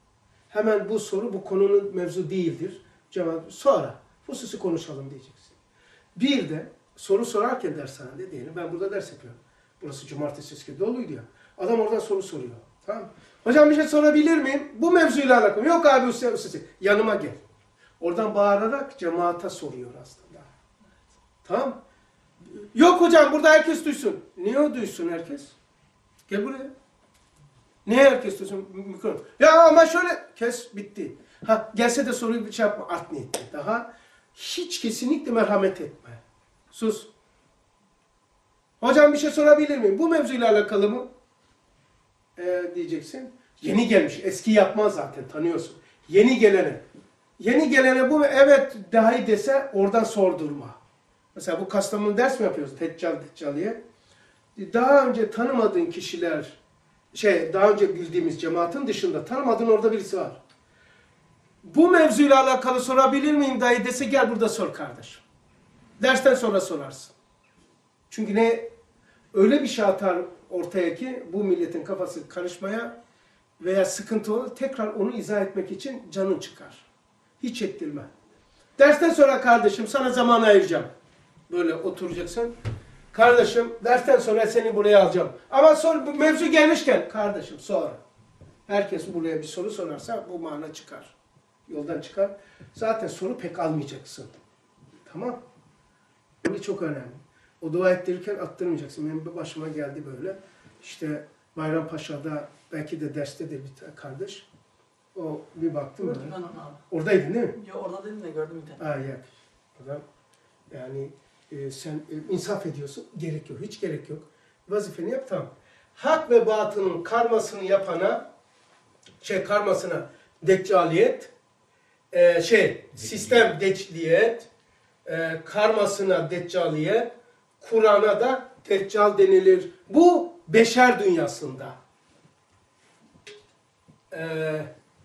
Hemen bu soru bu konunun mevzu değildir. Cevap sonra hususi konuşalım diyeceksin. Bir de soru sorarken dershanede diyelim. Ben burada ders yapıyorum. Burası cumartesi eski doluydu ya. Adam oradan soru soruyor. Tamam mı? Hocam bir şey sorabilir miyim? Bu mevzuyla alakalı. Yok abi hususi. Yanıma gel. Oradan bağırarak cemaate soruyor aslında. Tamam. Yok hocam burada herkes duysun. Niye o duysun herkes? Gel buraya. Niye herkes duysun? Mikrofon. Ya ama şöyle kes bitti. Ha gelse de soruyu bir şey yapma. Art niyetle. Daha hiç kesinlikle merhamet etme. Sus. Hocam bir şey sorabilir miyim? Bu mevzuyla alakalı mı? Ee, diyeceksin. Yeni gelmiş. Eski yapmaz zaten tanıyorsun. Yeni gelene. Yeni gelene bu evet dahi dese oradan sordurma. Mesela bu Kastamonu ders mi yapıyoruz? Deccal Deccaliye. Daha önce tanımadığın kişiler, şey daha önce bildiğimiz cemaatin dışında tanımadığın orada birisi var. Bu mevzuyla alakalı sorabilir miyim dahi dese gel burada sor kardeş. Dersten sonra sorarsın. Çünkü ne öyle bir şey atar ortaya ki bu milletin kafası karışmaya veya sıkıntı olur. Tekrar onu izah etmek için canın çıkar. Hiç ettirme. Dersten sonra kardeşim sana zaman ayıracağım. Böyle oturacaksın. Kardeşim dersten sonra seni buraya alacağım. Ama sor, mevzu gelmişken kardeşim sonra. Herkes buraya bir soru sorarsa bu mana çıkar. Yoldan çıkar. Zaten soru pek almayacaksın. Tamam. Bu çok önemli. O dua ettirirken attırmayacaksın. Benim başıma geldi böyle. İşte Bayrampaşa'da belki de derste de bir kardeş. O bir baktım Gördüm böyle. ben onu abi. Oradaydın değil mi? Yo orada değilim de gördüm bir tane. Ha ya. Adam yani e, sen e, insaf ediyorsun. Gerek yok. Hiç gerek yok. Vazifeni yap tamam. Hak ve batının karmasını yapana şey karmasına deccaliyet e, şey sistem deccaliyet e, karmasına deccaliyet Kur'an'a da deccal denilir. Bu beşer dünyasında. Eee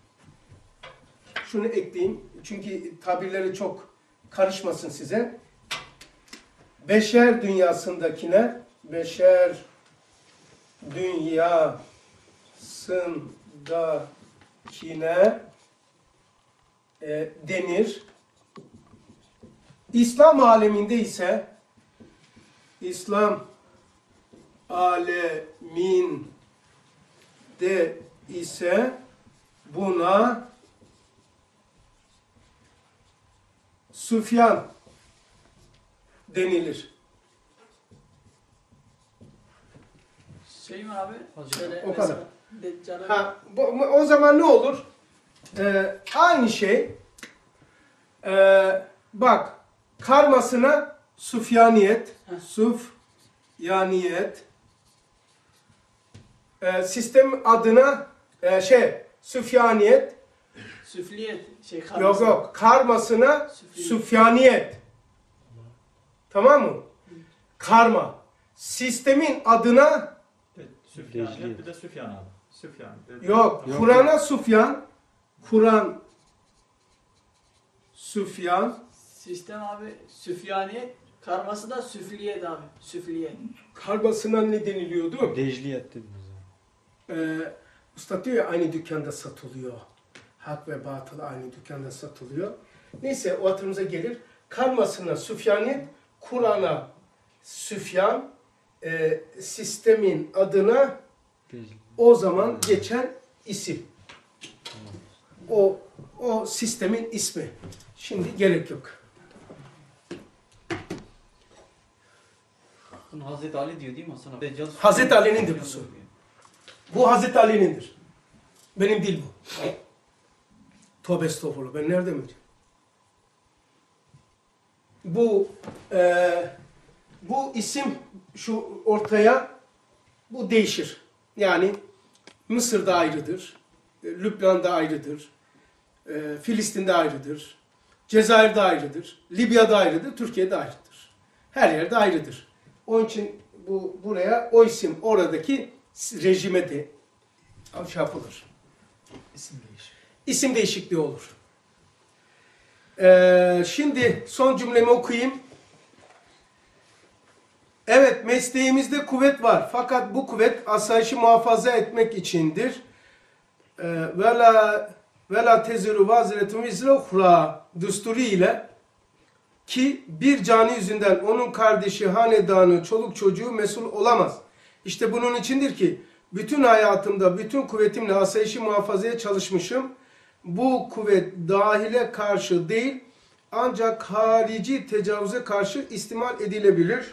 Şunu ekleyeyim. Çünkü tabirleri çok karışmasın size. Beşer dünyasındakine, beşer dünyasındakine e, denir. İslam aleminde ise İslam aleminde ise buna Süfyan denilir. Şey mi abi? Şöyle O mesela kadar. Deccal'e Ha, bu, o zaman ne olur? Ee, aynı şey. Ee, bak, karmasına Süfyaniyet, Heh. Süfyaniyet. Ee, sistem adına e, şey Süfyaniyet. süfliyet şey Yok karması. yok. Karmasına Süfyaniyet. Süfyaniyet. Tamam mı? Karma. Sistemin adına Süfyan, bir de Süfyan abi. Süfyan. yok. Kur'an'a Süfyan. Kur'an Süfyan. Sistem abi süfyaniyet, karması da süfliyet abi. Süfliyet. Karmasına ne deniliyordu? Decliyet dediniz. Ee, Usta diyor ya aynı dükkanda satılıyor. Hak ve batıl aynı dükkanda satılıyor. Neyse o hatırımıza gelir. Karmasına Süfyaniyet, Kur'an'a Süfyan, e, sistemin adına o zaman geçen isim. O o sistemin ismi. Şimdi gerek yok. Bunu Hazreti Ali diyor değil mi Hasan abi? Deccal- Hazreti Ali'nindir bu soru. Bu Hazreti Ali'nindir. Benim değil bu. Tövbe estağfurullah. Ben nerede miyim? Bu e, bu isim şu ortaya bu değişir. Yani Mısır'da ayrıdır. e, Lübnan'da ayrıdır. e, Filistin'de ayrıdır. Cezayir'de ayrıdır. Libya'da ayrıdır. Türkiye'de ayrıdır. Her yerde ayrıdır. Onun için bu buraya o isim oradaki rejime de şey yapılır. İsim değişir. İsim değişikliği olur. Ee, şimdi son cümlemi okuyayım. Evet, mesleğimizde kuvvet var. Fakat bu kuvvet asayişi muhafaza etmek içindir. Ee, Vela vela teziru vaziretun vizre uhra düsturu ile ki bir cani yüzünden onun kardeşi, hanedanı, çoluk çocuğu mesul olamaz. İşte bunun içindir ki bütün hayatımda, bütün kuvvetimle asayişi muhafazaya çalışmışım. Bu kuvvet dahile karşı değil, ancak harici tecavüze karşı istimal edilebilir.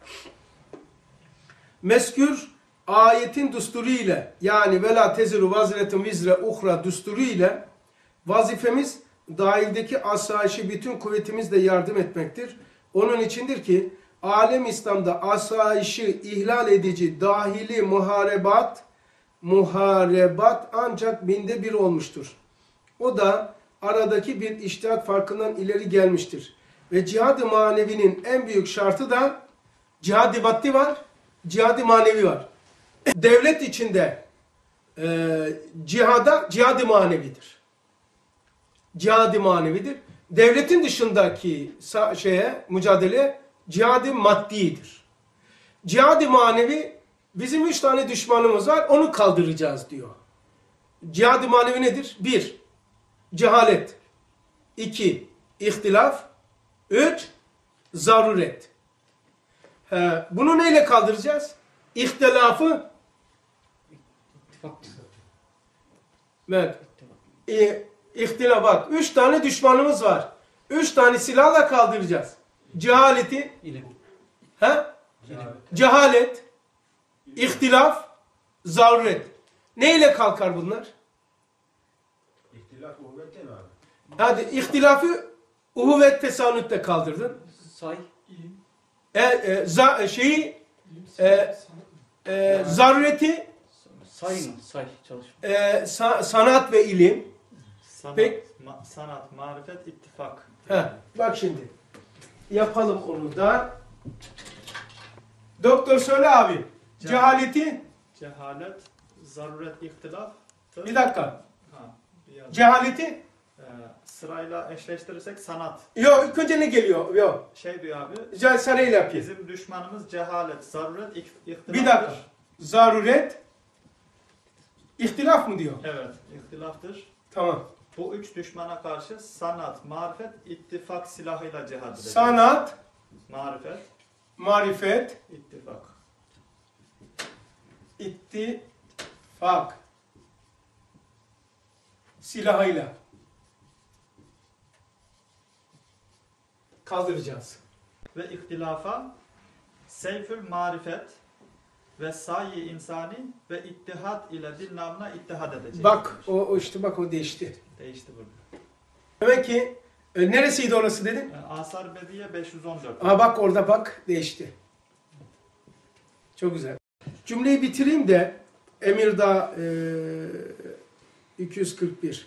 Meskür ayetin düsturu ile yani vela teziru vaziretun vizre uhra düsturu ile vazifemiz dahildeki asayişi bütün kuvvetimizle yardım etmektir. Onun içindir ki alem İslam'da asayişi ihlal edici dahili muharebat muharebat ancak binde bir olmuştur. O da aradaki bir içtihat farkından ileri gelmiştir. Ve cihad-ı manevinin en büyük şartı da cihad-ı maddi var, cihad-ı manevi var. Devlet içinde e, cihada cihad-ı manevidir. Cihad-ı manevidir. Devletin dışındaki şeye, mücadele cihad-ı maddidir. Cihad-ı manevi, bizim üç tane düşmanımız var, onu kaldıracağız diyor. Cihad-ı manevi nedir? Bir, cehalet. İki, ihtilaf. Üç, zaruret. He, bunu neyle kaldıracağız? İhtilafı. Evet. E, ihtilaf bak. Üç tane düşmanımız var. Üç tane silahla kaldıracağız. Cehaleti. İlim. He? Cehalet. İhtilaf. Zaruret. Neyle kalkar bunlar? İhtilaf kuvvette mi abi? Hadi ihtilafı uhuvvet tesanütle kaldırdın. Say. İlim, E, e, za, şeyi ilim, E, sanat, e, zarureti Say mı? Say çalışma. e, sa- sanat ve ilim. Sanat, Peki. ma- sanat, marifet, ittifak. Heh, bak şimdi. Yapalım onu da. Doktor söyle abi. Cehaleti. Cehalet, zaruret, ihtilaf. Bir dakika. Ha, bir yaz- Cehaleti. Ee, sırayla eşleştirirsek sanat. Yok ilk önce ne geliyor? Yok. Şey diyor abi, Güzel sarayla yapayım. bizim düşmanımız cehalet, zaruret, ih- ihtilaftır. Bir dakika. Zaruret. İhtilaf mı diyor? Evet, ihtilaftır. Tamam. Bu üç düşmana karşı sanat, marifet, ittifak silahıyla cihad edeceğiz. Sanat, Marifet, marifet, ittifak. ittifak silahıyla kaldıracağız. Ve ihtilafa seyfül marifet ve sayi insani ve ittihat ile dil namına ittihad edeceğiz. Bak o, o işte bak o değişti. Değişti burada. Demek ki e, neresiydi orası dedin? Yani Asar Bediye beş yüz on dört. Aa bak orada bak değişti. Çok güzel. Cümleyi bitireyim de Emirdağ e, iki yüz kırk bir.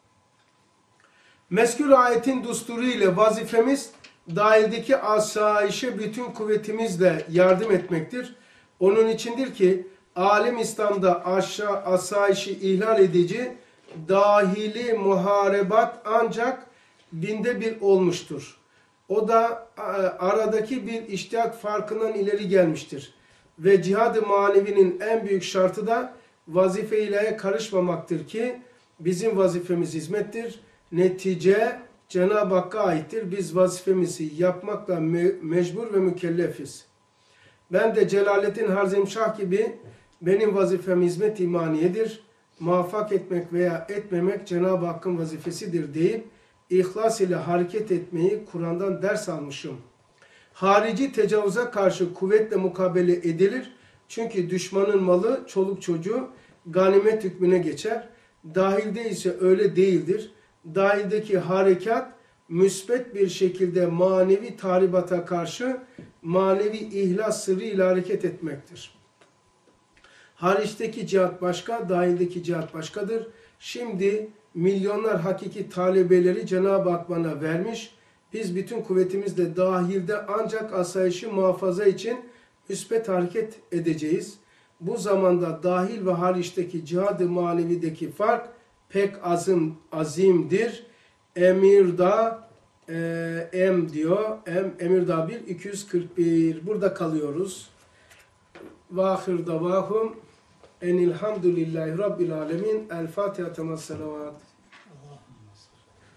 Mezkür ayetin dusturu ile vazifemiz dahildeki asayişe bütün kuvvetimizle yardım etmektir. Onun içindir ki alim İslam'da aşağı asayişi ihlal edici dahili muharebat ancak binde bir olmuştur. O da aradaki bir içtihat farkından ileri gelmiştir. Ve cihad-ı manevinin en büyük şartı da vazife ile karışmamaktır ki bizim vazifemiz hizmettir. Netice Cenab-ı Hakk'a aittir. Biz vazifemizi yapmakla me mecbur ve mükellefiz. Ben de Celaleddin Harzemşah gibi benim vazifem hizmet imaniyedir. Muvaffak etmek veya etmemek Cenab-ı Hakk'ın vazifesidir deyip ihlas ile hareket etmeyi Kur'an'dan ders almışım. Harici tecavüze karşı kuvvetle mukabele edilir. Çünkü düşmanın malı, çoluk çocuğu ganimet hükmüne geçer. Dahilde ise öyle değildir. Dahildeki harekat müsbet bir şekilde manevi tahribata karşı manevi ihlas sırrı ile hareket etmektir. Hariçteki cihat başka, dahildeki cihat başkadır. Şimdi milyonlar hakiki talebeleri Cenab-ı Hak bana vermiş. Biz bütün kuvvetimizle dahilde ancak asayişi muhafaza için müsbet hareket edeceğiz. Bu zamanda dahil ve hariçteki cihad-ı manevideki fark pek azim, azimdir. Emirdağ e, em diyor. Em, Emirdağ bir iki yüz kırk bir. Burada kalıyoruz. Ve ahir davahum enilhamdülillahi rabbil alemin. El Fatiha temas salavat.